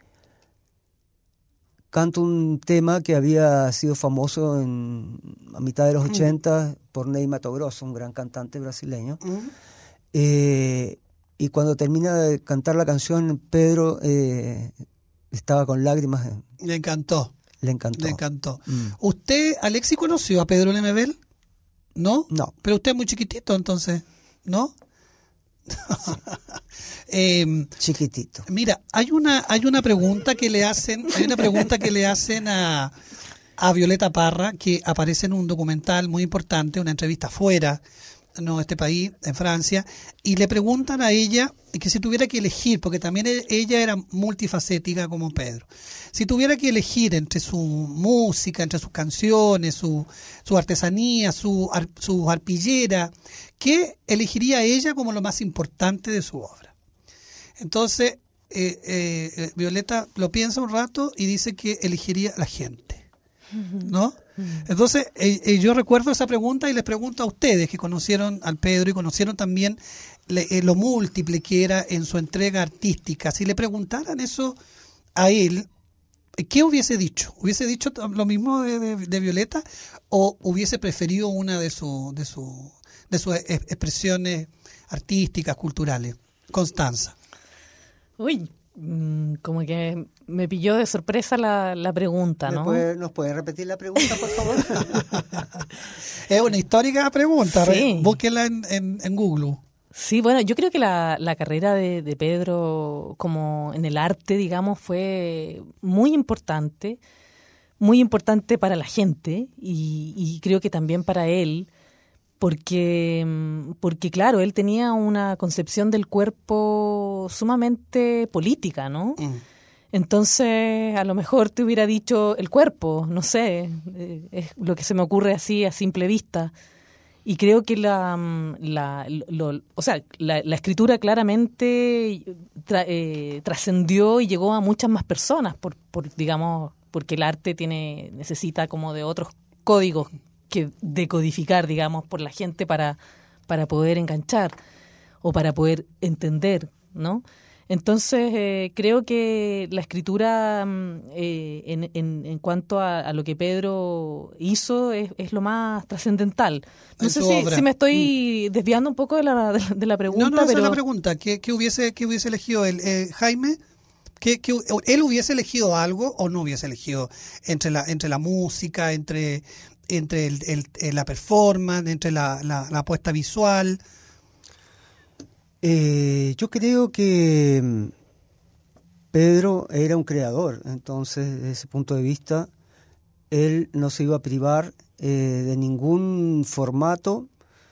[SPEAKER 16] canto un tema que había sido famoso en, a mitad de los ochenta mm. por Ney Matogrosso, un gran cantante brasileño. Mm. Eh, y cuando termina de cantar la canción, Pedro eh, estaba con lágrimas.
[SPEAKER 3] Le encantó.
[SPEAKER 16] Le encantó.
[SPEAKER 3] Le encantó.
[SPEAKER 16] Mm.
[SPEAKER 3] ¿Usted, Alexis, conoció a Pedro Lemebel? ¿No?
[SPEAKER 16] No.
[SPEAKER 3] Pero usted es muy chiquitito, entonces, ¿no? eh,
[SPEAKER 16] Chiquitito.
[SPEAKER 3] Mira, hay una hay una pregunta que le hacen, hay una pregunta que le hacen a a Violeta Parra, que aparece en un documental muy importante, una entrevista fuera, no, este país, en Francia, y le preguntan a ella que si tuviera que elegir, porque también ella era multifacética como Pedro, si tuviera que elegir entre su música, entre sus canciones, su, su artesanía, su, ar, su arpillera, ¿qué elegiría ella como lo más importante de su obra? Entonces, eh, eh, Violeta lo piensa un rato y dice que elegiría la gente, ¿no? Entonces, eh, eh, yo recuerdo esa pregunta y les pregunto a ustedes que conocieron al Pedro y conocieron también le, eh, lo múltiple que era en su entrega artística. Si le preguntaran eso a él, ¿qué hubiese dicho? ¿Hubiese dicho lo mismo de, de, de Violeta o hubiese preferido una de, su, de, su, de sus expresiones artísticas, culturales? Constanza.
[SPEAKER 15] Uy, como que me pilló de sorpresa la, la pregunta, ¿no?
[SPEAKER 16] Puede, ¿Nos puede repetir la pregunta, por favor?
[SPEAKER 3] Es una histórica pregunta,
[SPEAKER 15] sí.
[SPEAKER 3] Búsquela en, en, en Google.
[SPEAKER 15] Sí, bueno, yo creo que la, la carrera de, de Pedro como en el arte, digamos, fue muy importante, muy importante para la gente y, y creo que también para él, porque, porque claro, él tenía una concepción del cuerpo sumamente política, ¿no? Mm. Entonces, a lo mejor te hubiera dicho el cuerpo, no sé, eh, es lo que se me ocurre así a simple vista. Y creo que la, la, lo, o sea, la, la escritura claramente tra, eh, trascendió y llegó a muchas más personas, por, por digamos, porque el arte tiene necesita como de otros códigos que decodificar, digamos, por la gente para, para poder enganchar o para poder entender, ¿no? Entonces, eh, creo que la escritura eh, en, en, en cuanto a, a lo que Pedro hizo es, es lo más trascendental. No sé si, si me estoy desviando un poco de la, de la, de la pregunta.
[SPEAKER 3] No, no, esa
[SPEAKER 15] pero...
[SPEAKER 3] es la pregunta. ¿Qué, qué, hubiese, qué hubiese elegido él? Eh, Jaime, ¿qué, qué, ¿él hubiese elegido algo o no hubiese elegido entre la, entre la música, entre, entre el, el, la performance, entre la, la, la apuesta visual?
[SPEAKER 16] Eh, yo creo que Pedro era un creador, entonces desde ese punto de vista él no se iba a privar eh, de ningún formato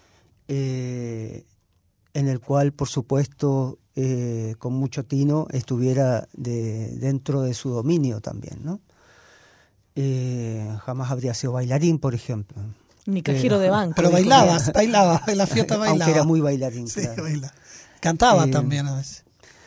[SPEAKER 16] eh, en el cual, por supuesto, eh, con mucho tino estuviera de, dentro de su dominio también, ¿no? Eh, jamás habría sido bailarín, por ejemplo.
[SPEAKER 15] Ni cajero de banco.
[SPEAKER 3] Pero bailaba, bailaba, en la fiesta bailaba.
[SPEAKER 16] Aunque era muy bailarín.
[SPEAKER 3] Sí,
[SPEAKER 16] claro.
[SPEAKER 3] baila. Cantaba
[SPEAKER 16] eh,
[SPEAKER 3] también a veces.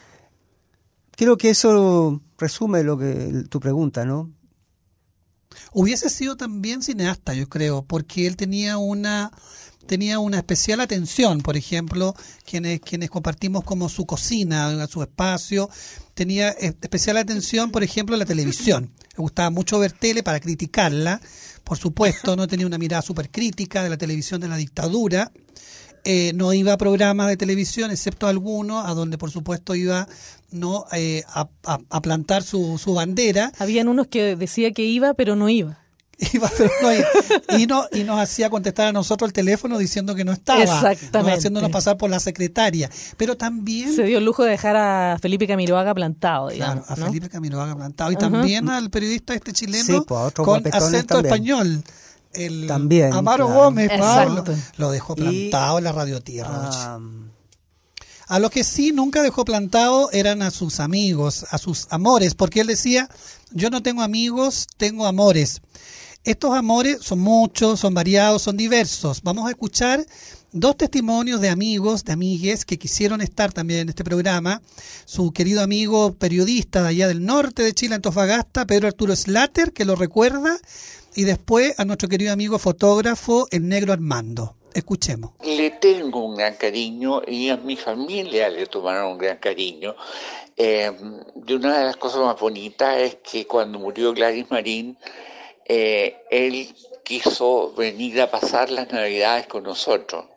[SPEAKER 16] Creo que eso resume lo que tu pregunta, ¿no?
[SPEAKER 3] Hubiese sido también cineasta, yo creo, porque él tenía una tenía una especial atención, por ejemplo, quienes quienes compartimos como su cocina, su espacio, tenía especial atención, por ejemplo, a la televisión. Le gustaba mucho ver tele para criticarla, por supuesto, no tenía una mirada súper crítica de la televisión de la dictadura. Eh, no iba a programas de televisión, excepto algunos, a donde por supuesto iba no eh, a, a, a plantar su, su bandera.
[SPEAKER 15] Habían unos que decía que iba, pero no iba.
[SPEAKER 3] Iba, pero no iba. Y, no, y nos hacía contestar a nosotros el teléfono diciendo que no estaba.
[SPEAKER 15] Exactamente.
[SPEAKER 3] No, haciéndonos pasar por la secretaria. Pero también...
[SPEAKER 15] Se dio el lujo de dejar a Felipe Camiroaga plantado, digamos.
[SPEAKER 3] Claro, a
[SPEAKER 15] ¿no?
[SPEAKER 3] Felipe Camiroaga plantado. Y
[SPEAKER 15] uh-huh.
[SPEAKER 3] también al periodista este chileno
[SPEAKER 16] sí, pues,
[SPEAKER 3] con acento
[SPEAKER 16] también.
[SPEAKER 3] español. El
[SPEAKER 16] También,
[SPEAKER 3] Amaro
[SPEAKER 16] claro.
[SPEAKER 3] Gómez, Pablo,
[SPEAKER 15] Exacto.
[SPEAKER 3] lo dejó plantado
[SPEAKER 16] y,
[SPEAKER 3] en la Radio Tierra.
[SPEAKER 16] Um,
[SPEAKER 3] a los que sí nunca dejó plantado eran a sus amigos, a sus amores, porque él decía, yo no tengo amigos, tengo amores. Estos amores son muchos, son variados, son diversos. Vamos a escuchar dos testimonios de amigos, de amigues que quisieron estar también en este programa. Su querido amigo periodista de allá del norte de Chile, Antofagasta, Pedro Arturo Slater, que lo recuerda. Y después a nuestro querido amigo fotógrafo, el negro Armando. Escuchemos.
[SPEAKER 17] Le tengo un gran cariño y a mi familia le tomaron un gran cariño. Eh, de una de las cosas más bonitas es que cuando murió Gladys Marín, eh, él quiso venir a pasar las Navidades con nosotros,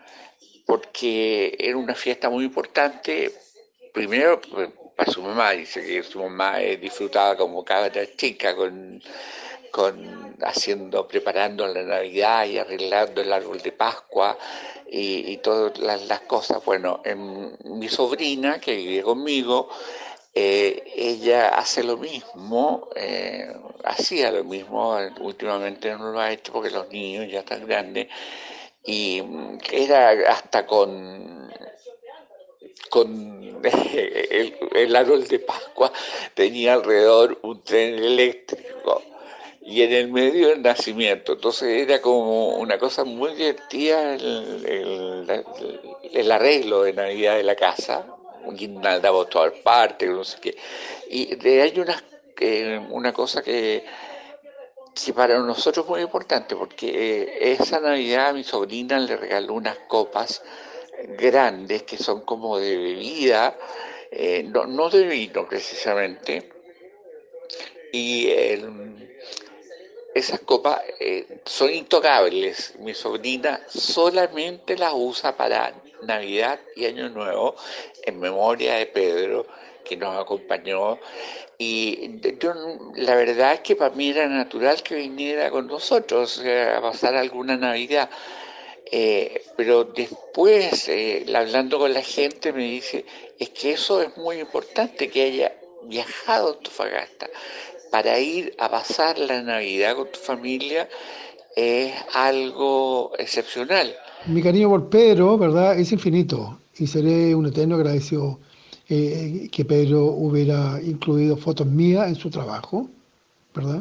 [SPEAKER 17] porque era una fiesta muy importante. Primero para su mamá, dice que su mamá eh, disfrutaba como cabra chica con... con haciendo, preparando la Navidad y arreglando el árbol de Pascua y, y todas las, las cosas. Bueno, en, mi sobrina, que vive conmigo, eh, ella hace lo mismo, eh, hacía lo mismo, últimamente no lo ha hecho porque los niños ya están grandes, y era hasta con, con el, el árbol de Pascua, tenía alrededor un tren eléctrico, y en el medio el nacimiento. Entonces era como una cosa muy divertida el, el, el, el arreglo de Navidad de la casa, guirnalda por todas partes, no sé qué. Y de hay una, eh, una cosa que, que para nosotros es muy importante, porque eh, esa Navidad a mi sobrina le regaló unas copas grandes que son como de bebida, eh, no, no de vino precisamente, y el esas copas eh, son intocables. Mi sobrina solamente las usa para Navidad y Año Nuevo, en memoria de Pedro, que nos acompañó. Y yo, la verdad es que para mí era natural que viniera con nosotros eh, a pasar alguna Navidad. Eh, pero después, eh, hablando con la gente, me dice, es que eso es muy importante, que haya viajado a Antofagasta. Para ir a pasar la Navidad con tu familia es algo excepcional.
[SPEAKER 18] Mi cariño por Pedro, ¿verdad?, es infinito, y seré un eterno agradecido eh, que Pedro hubiera incluido fotos mías en su trabajo, ¿verdad?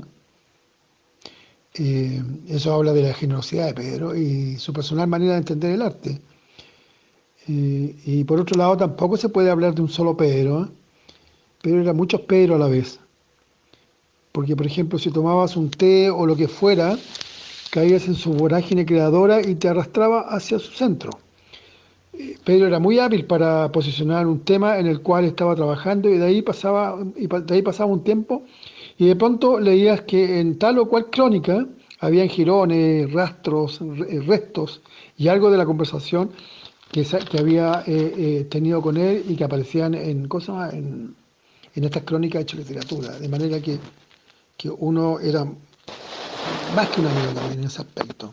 [SPEAKER 18] Eh, eso habla de la generosidad de Pedro y su personal manera de entender el arte. Eh, y por otro lado, tampoco se puede hablar de un solo Pedro, ¿eh? Pedro era muchos Pedro a la vez. Porque, por ejemplo, si tomabas un té o lo que fuera, caías en su vorágine creadora y te arrastraba hacia su centro. Pedro era muy hábil para posicionar un tema en el cual estaba trabajando, y de ahí pasaba, y de ahí pasaba un tiempo y de pronto leías que en tal o cual crónica habían jirones, rastros, restos y algo de la conversación que, que había eh, eh, tenido con él y que aparecían en cosas en, en estas crónicas hechas literatura. De manera que que uno era más que un amigo también en ese aspecto.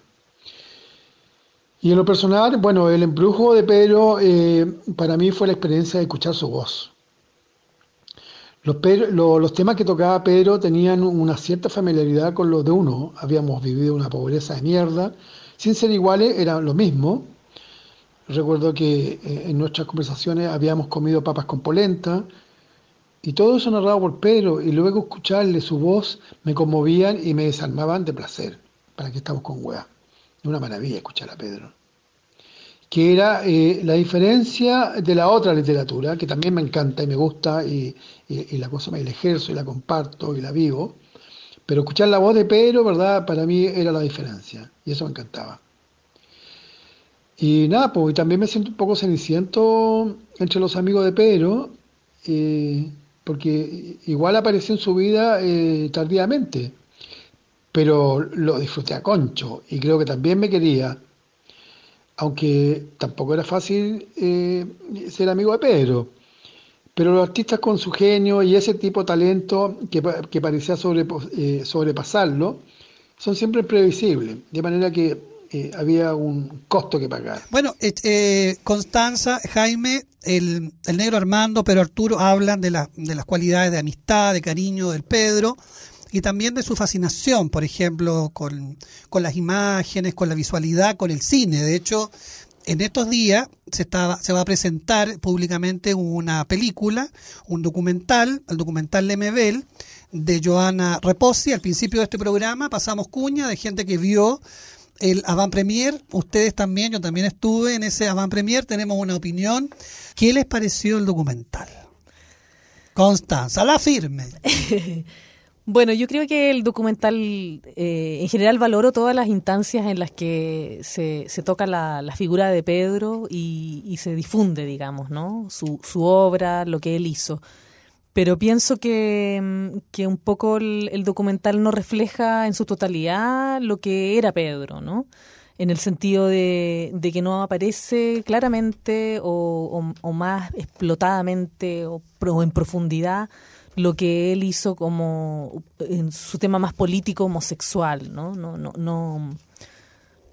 [SPEAKER 18] Y en lo personal, bueno, el embrujo de Pedro eh, para mí fue la experiencia de escuchar su voz. Los, Pedro, lo, los temas que tocaba Pedro tenían una cierta familiaridad con los de uno. Habíamos vivido una pobreza de mierda, sin ser iguales, era lo mismo. Recuerdo que eh, en nuestras conversaciones habíamos comido papas con polenta, y todo eso narrado por Pedro, y luego escucharle su voz me conmovían y me desarmaban de placer. ¿Para qué estamos con hueá? Es una maravilla escuchar a Pedro. Que era eh, la diferencia de la otra literatura, que también me encanta y me gusta, y, y, y la cosa me la ejerzo y la comparto y la vivo. Pero escuchar la voz de Pedro, ¿verdad?, para mí era la diferencia, y eso me encantaba. Y nada, pues y también me siento un poco ceniciento entre los amigos de Pedro, eh, porque igual apareció en su vida eh, tardíamente, pero lo disfruté a concho y creo que también me quería, aunque tampoco era fácil eh, ser amigo de Pedro. Pero los artistas con su genio y ese tipo de talento que, que parecía sobre, eh, sobrepasarlo son siempre imprevisibles, de manera que Eh, había un costo que pagar.
[SPEAKER 3] Bueno, eh, Constanza, Jaime, el, el negro Armando, pero Arturo hablan de, la, de las cualidades de amistad, de cariño del Pedro, y también de su fascinación, por ejemplo, con, con las imágenes, con la visualidad, con el cine. De hecho, en estos días se, está, se va a presentar públicamente una película, un documental, el documental Lemebel, de Joana Reposi. Al principio de este programa pasamos cuña de gente que vio el avant premier. Ustedes también, yo también estuve en ese avant premier, tenemos una opinión. ¿Qué les pareció el documental? Constanza, la firme.
[SPEAKER 15] Bueno, yo creo que el documental, eh, en general valoro todas las instancias en las que se, se toca la, la figura de Pedro y, y se difunde, digamos, ¿no? Su, su obra, lo que él hizo. Pero pienso que, que un poco el, el documental no refleja en su totalidad lo que era Pedro, ¿no? En el sentido de, de que no aparece claramente o, o, o más explotadamente o, o en profundidad lo que él hizo como en su tema más político homosexual, ¿no? No, no, no,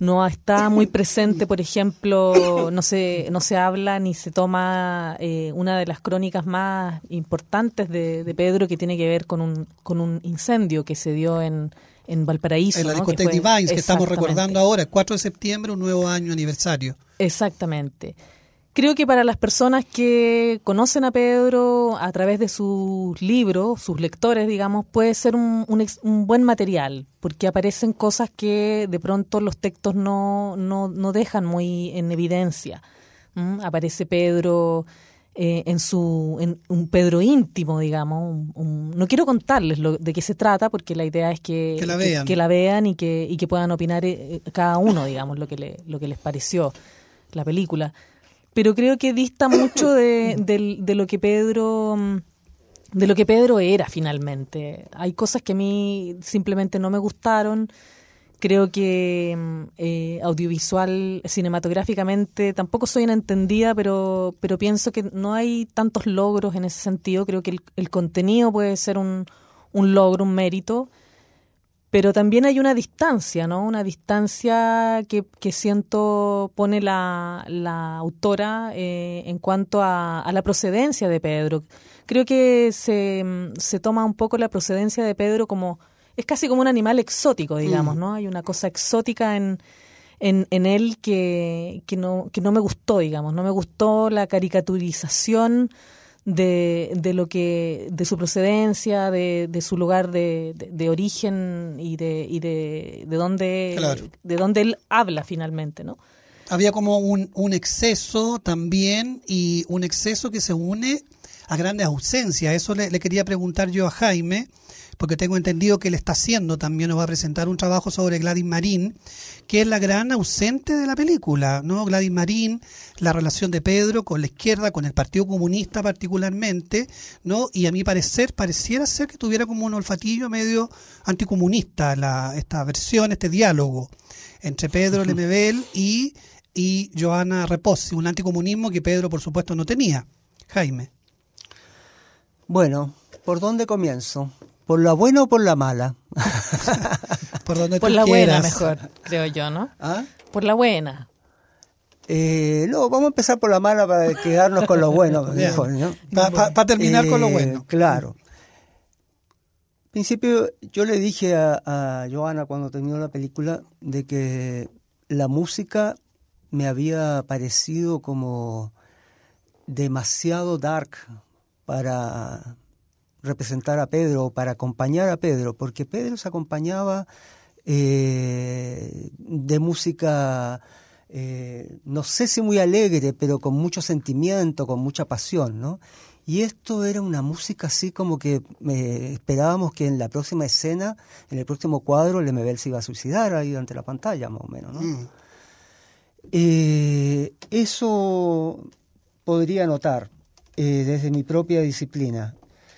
[SPEAKER 15] no está muy presente, por ejemplo, no se, no se habla ni se toma eh, una de las crónicas más importantes de, de Pedro, que tiene que ver con un, con un incendio que se dio en, en Valparaíso.
[SPEAKER 3] En la
[SPEAKER 15] ¿no?
[SPEAKER 3] discoteca
[SPEAKER 15] que fue,
[SPEAKER 3] Divines, que estamos recordando ahora, el cuatro de septiembre, un nuevo año aniversario.
[SPEAKER 15] Exactamente. Creo que para las personas que conocen a Pedro a través de sus libros, sus lectores, digamos, puede ser un, un, ex, un buen material, porque aparecen cosas que de pronto los textos no, no, no dejan muy en evidencia. ¿Mm? Aparece Pedro eh, en su en un Pedro íntimo, digamos. Un, un, no quiero contarles lo, de qué se trata, porque la idea es que,
[SPEAKER 3] que la vean,
[SPEAKER 15] que, que la vean y que, y que puedan opinar eh, cada uno, digamos, lo que, le, lo que les pareció la película. Pero creo que dista mucho de, de, de lo que Pedro de lo que Pedro era finalmente. Hay cosas que a mí simplemente no me gustaron. Creo que eh, audiovisual, cinematográficamente, tampoco soy una entendida, pero, pero pienso que no hay tantos logros en ese sentido. Creo que el, el contenido puede ser un, un logro, un mérito. Pero también hay una distancia, ¿no? Una distancia que, que siento pone la, la autora eh, en cuanto a, a la procedencia de Pedro. Creo que se, se toma un poco la procedencia de Pedro como... Es casi como un animal exótico, digamos, ¿no? Hay una cosa exótica en, en, en él que, que, no, que no me gustó, digamos. No me gustó la caricaturización de, de lo que de su procedencia, de, de su lugar de, de, de origen y de y de, de dónde
[SPEAKER 3] claro.
[SPEAKER 15] de dónde él habla finalmente, ¿no?
[SPEAKER 3] Había como un, un exceso también, y un exceso que se une a grandes ausencias. Eso le, le quería preguntar yo a Jaime, porque tengo entendido que él está haciendo también, nos va a presentar un trabajo sobre Gladys Marín, que es la gran ausente de la película, ¿no? Gladys Marín, la relación de Pedro con la izquierda, con el Partido Comunista particularmente, ¿no? Y a mi parecer, pareciera ser que tuviera como un olfatillo medio anticomunista la, esta versión, este diálogo entre Pedro Lemebel y, y Joana Reposi, un anticomunismo que Pedro, por supuesto, no tenía. Jaime.
[SPEAKER 16] Bueno, ¿por dónde comienzo? ¿Por la buena o por la mala?
[SPEAKER 3] Por donde
[SPEAKER 15] por
[SPEAKER 3] tú
[SPEAKER 15] la
[SPEAKER 3] quieras.
[SPEAKER 15] Buena, mejor, creo yo, ¿no?
[SPEAKER 16] ¿Ah?
[SPEAKER 15] Por la buena.
[SPEAKER 16] Eh, no, vamos a empezar por la mala para quedarnos con lo bueno. Mejor, ¿no?
[SPEAKER 3] Para pa, pa terminar eh, con lo bueno.
[SPEAKER 16] Claro. Al principio yo le dije a, a Joana cuando terminó la película de que la música me había parecido como demasiado dark para representar a Pedro o para acompañar a Pedro, porque Pedro se acompañaba eh, de música, eh, no sé si muy alegre, pero con mucho sentimiento, con mucha pasión, ¿no? Y esto era una música así como que eh, esperábamos que en la próxima escena, en el próximo cuadro, Lemebel se iba a suicidar ahí ante la pantalla, más o menos, ¿no? Mm. Eh, eso podría notar eh, desde mi propia disciplina.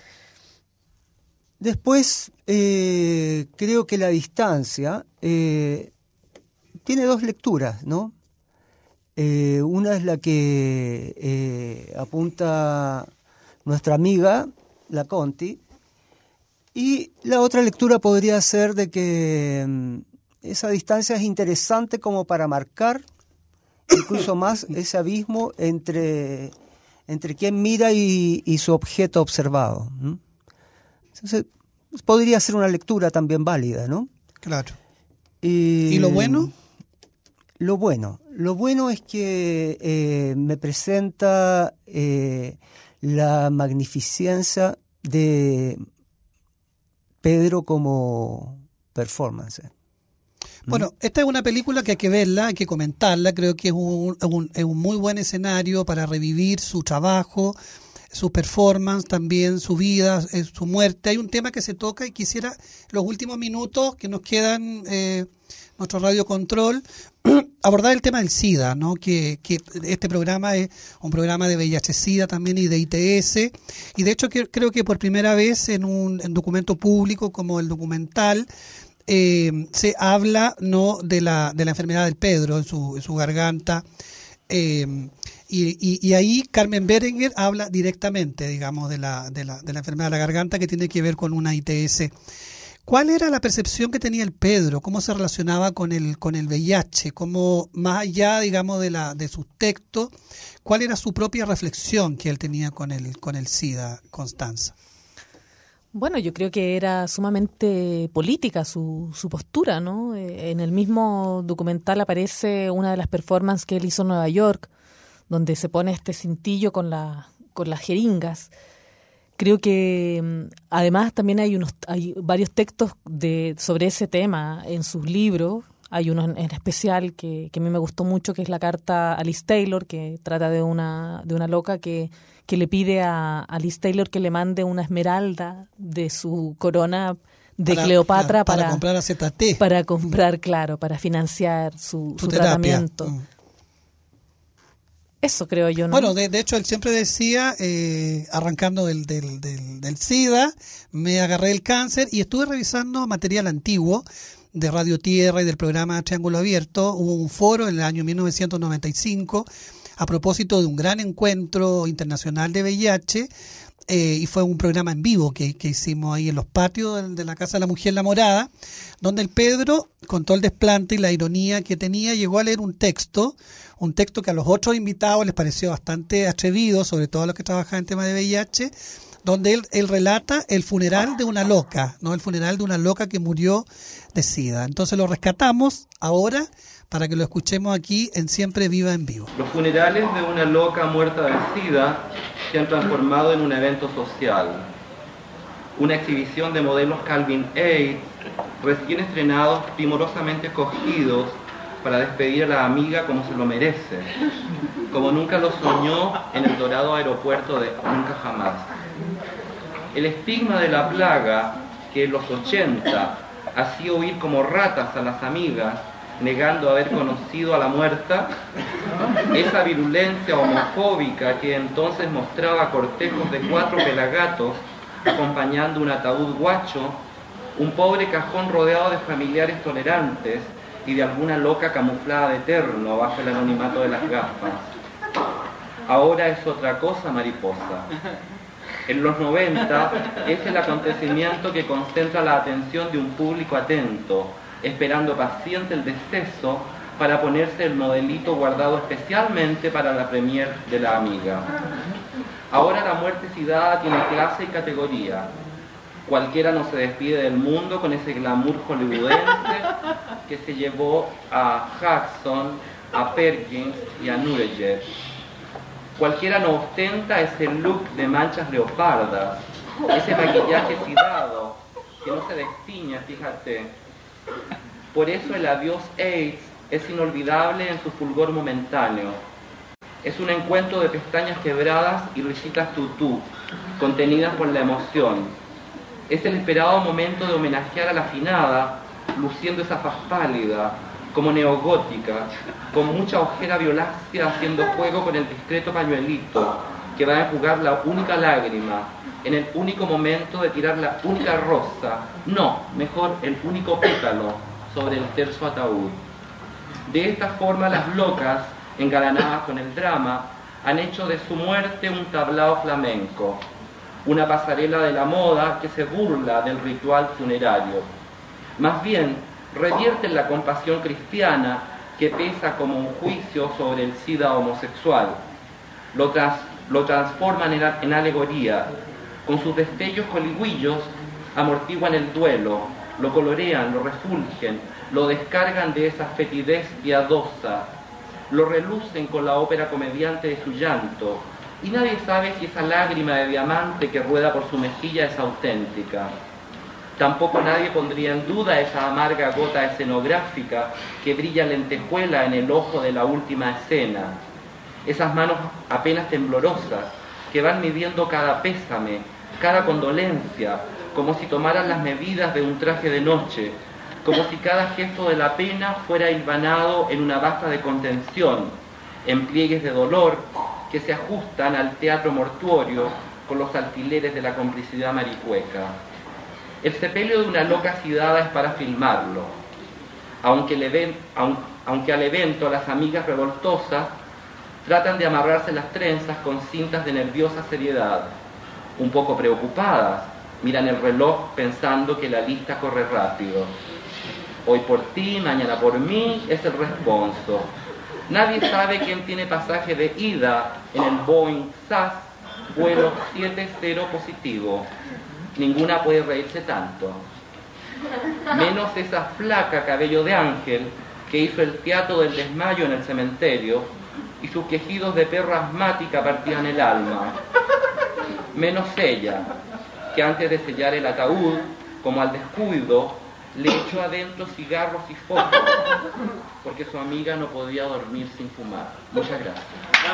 [SPEAKER 16] Después, eh, creo que la distancia eh, tiene dos lecturas, ¿no? Eh, una es la que eh, apunta nuestra amiga, la Conti, y la otra lectura podría ser de que mm, esa distancia es interesante como para marcar incluso más ese abismo entre, entre quien mira y, y su objeto observado, ¿no? Entonces, podría ser una lectura también válida, ¿no?
[SPEAKER 3] Claro.
[SPEAKER 16] Eh,
[SPEAKER 3] ¿Y lo bueno?
[SPEAKER 16] Lo bueno. Lo bueno es que eh, me presenta eh, la magnificencia de Pedro como performance.
[SPEAKER 3] Bueno, esta es una película que hay que verla, hay que comentarla. Creo que es un, un, es un muy buen escenario para revivir su trabajo, su performance, también su vida, su muerte. Hay un tema que se toca y quisiera, los últimos minutos que nos quedan, eh, nuestro Radio Control, abordar el tema del SIDA, ¿no? Que, que este programa es un programa de V I H SIDA también y de I T S, y de hecho que, creo que por primera vez en un en documento público como el documental eh, se habla, ¿no?, de la de la enfermedad del Pedro en su, en su garganta. Eh, Y, y, y ahí Carmen Berenguer habla directamente, digamos, de la, de la, de la enfermedad de la garganta que tiene que ver con una I T S. ¿Cuál era la percepción que tenía el Pedro? ¿Cómo se relacionaba con el con el V I H? ¿Cómo, más allá, digamos, de la de sus textos, cuál era su propia reflexión que él tenía con el con el SIDA, Constanza?
[SPEAKER 15] Bueno, yo creo que era sumamente política su, su postura, ¿no? Eh, en el mismo documental aparece una de las performances que él hizo en Nueva York, donde se pone este cintillo con la con las jeringas. Creo que además también hay unos hay varios textos de sobre ese tema en sus libros. Hay uno en, en especial que, que a mí me gustó mucho, que es la carta a Liz Taylor, que trata de una de una loca que, que le pide a, a Liz Taylor que le mande una esmeralda de su corona de
[SPEAKER 3] para,
[SPEAKER 15] Cleopatra
[SPEAKER 3] para,
[SPEAKER 15] para,
[SPEAKER 3] para comprar Z T.
[SPEAKER 15] Para comprar, claro, para financiar su, su, su tratamiento. Mm. Eso creo yo, ¿no?
[SPEAKER 3] Bueno, de, de hecho, él siempre decía, eh, arrancando del, del, del, del SIDA, me agarré el cáncer y estuve revisando material antiguo de Radio Tierra y del programa Triángulo Abierto. Hubo un foro en el año mil novecientos noventa y cinco a propósito de un gran encuentro internacional de V I H, eh, y fue un programa en vivo que, que hicimos ahí en los patios de, de la Casa de la Mujer La Morada, donde el Pedro, con todo el desplante y la ironía que tenía, llegó a leer un texto, un texto que a los otros invitados les pareció bastante atrevido, sobre todo a los que trabajan en tema de V I H, donde él, él relata el funeral de una loca, ¿no? El funeral de una loca que murió de SIDA. Entonces lo rescatamos ahora para que lo escuchemos aquí en Siempre Viva en Vivo.
[SPEAKER 19] Los funerales de una loca muerta de SIDA se han transformado en un evento social. Una exhibición de modelos Calvin Aid, recién estrenados, timorosamente escogidos para despedir a la amiga como se lo merece, como nunca lo soñó en el dorado aeropuerto de Nunca Jamás. El estigma de la plaga que en los ochenta hacía huir como ratas a las amigas, negando haber conocido a la muerta, esa virulencia homofóbica que entonces mostraba cortejos de cuatro pelagatos acompañando un ataúd guacho, un pobre cajón rodeado de familiares tolerantes y de alguna loca camuflada de terno bajo el anonimato de las gafas. Ahora es otra cosa, mariposa. En los noventa es el acontecimiento que concentra la atención de un público atento, esperando paciente el deceso para ponerse el modelito guardado especialmente para la premier de la amiga. Ahora la muerte sidada tiene clase y categoría. Cualquiera no se despide del mundo con ese glamour hollywoodense que se llevó a Jackson, a Perkins y a Nureyev. Cualquiera no ostenta ese look de manchas leopardas, ese maquillaje sidado que no se destiña, fíjate. Por eso el adiós AIDS es inolvidable en su fulgor momentáneo. Es un encuentro de pestañas quebradas y risitas tutú, contenidas por la emoción. Es el esperado momento de homenajear a la afinada, luciendo esa faz pálida, como neogótica, con mucha ojera violácea haciendo juego con el discreto pañuelito, que va a enjugar la única lágrima, en el único momento de tirar la única rosa, no, mejor el único pétalo, sobre el terso ataúd. De esta forma las locas, engalanadas con el drama, han hecho de su muerte un tablao flamenco, una pasarela de la moda que se burla del ritual funerario. Más bien, revierten la compasión cristiana que pesa como un juicio sobre el SIDA homosexual. Lo, trans, lo transforman en, en alegoría. Con sus destellos coligüillos amortiguan el duelo, lo colorean, lo refulgen, lo descargan de esa fetidez piadosa, lo relucen con la ópera comediante de su llanto, y nadie sabe si esa lágrima de diamante que rueda por su mejilla es auténtica. Tampoco nadie pondría en duda esa amarga gota escenográfica que brilla lentejuela en el ojo de la última escena. Esas manos apenas temblorosas que van midiendo cada pésame, cada condolencia, como si tomaran las medidas de un traje de noche, como si cada gesto de la pena fuera hilvanado en una basta de contención, en pliegues de dolor que se ajustan al teatro mortuorio con los alfileres de la complicidad maricueca. El sepelio de una loca sidada es para filmarlo, aunque, el even, aun, aunque al evento las amigas revoltosas tratan de amarrarse las trenzas con cintas de nerviosa seriedad, un poco preocupadas, Miran el reloj pensando que la lista corre rápido. Hoy por ti, mañana por mí, es el responso. Nadie sabe quién tiene pasaje de ida en el Boeing S A S vuelo siete cero positivo. Ninguna puede reírse tanto. Menos esa flaca cabello de ángel que hizo el teatro del desmayo en el cementerio y sus quejidos de perra asmática partían el alma. Menos ella, que antes de sellar el ataúd, como al descuido, le echó adentro cigarros y fotos, porque su amiga no podía dormir sin fumar. Muchas gracias.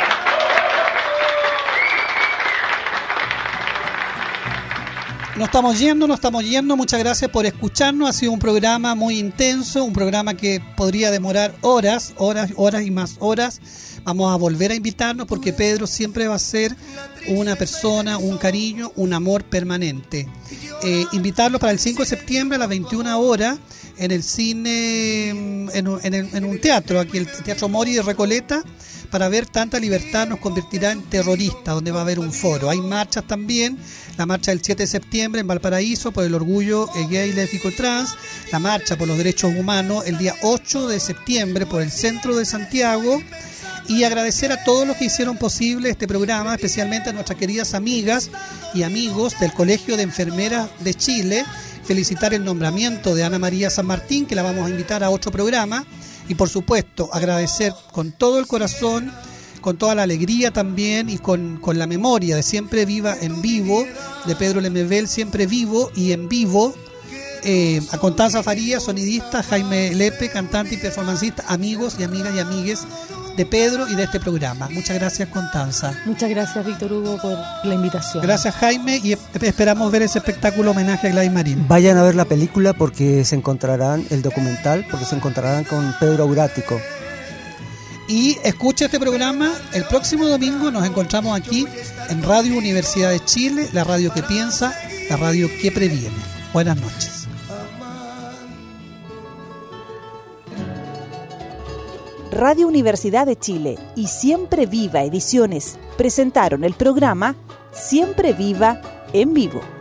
[SPEAKER 3] Nos estamos yendo, nos estamos yendo. Muchas gracias por escucharnos. Ha sido un programa muy intenso, un programa que podría demorar horas, horas, horas y más horas. Vamos a volver a invitarnos porque Pedro siempre va a ser una persona, un cariño, un amor permanente. Eh, invitarlos para el cinco de septiembre a las veintiuna horas en el cine, en un, en, el, en un teatro, aquí el Teatro Mori de Recoleta, para ver Tanta Libertad nos convertirá en terrorista, donde va a haber un foro. Hay marchas también, la marcha del siete de septiembre en Valparaíso por el orgullo gay, lésbico y trans, la marcha por los derechos humanos el día ocho de septiembre por el centro de Santiago. Y agradecer a todos los que hicieron posible este programa, especialmente a nuestras queridas amigas y amigos del Colegio de Enfermeras de Chile. Felicitar el nombramiento de Ana María San Martín, que la vamos a invitar a otro programa. Y por supuesto, agradecer con todo el corazón, con toda la alegría también y con, con la memoria de Siempre Viva en Vivo, de Pedro Lemebel, Siempre Vivo y en Vivo. Eh, a Constanza Farías, sonidista, Jaime Lepe, cantante y performancista, amigos y amigas y amigues de Pedro y de este programa. Muchas gracias, Constanza.
[SPEAKER 15] Muchas gracias, Víctor Hugo, por la invitación.
[SPEAKER 3] Gracias, Jaime, y esperamos ver ese espectáculo homenaje a Gladys Marín.
[SPEAKER 16] Vayan a ver la película porque se encontrarán, el documental, porque se encontrarán con Pedro Aurático.
[SPEAKER 3] Y escuche este programa. El próximo domingo nos encontramos aquí en Radio Universidad de Chile, la radio que piensa, la radio que previene. Buenas noches.
[SPEAKER 1] Radio Universidad de Chile y Siempre Viva Ediciones presentaron el programa Siempre Viva en Vivo.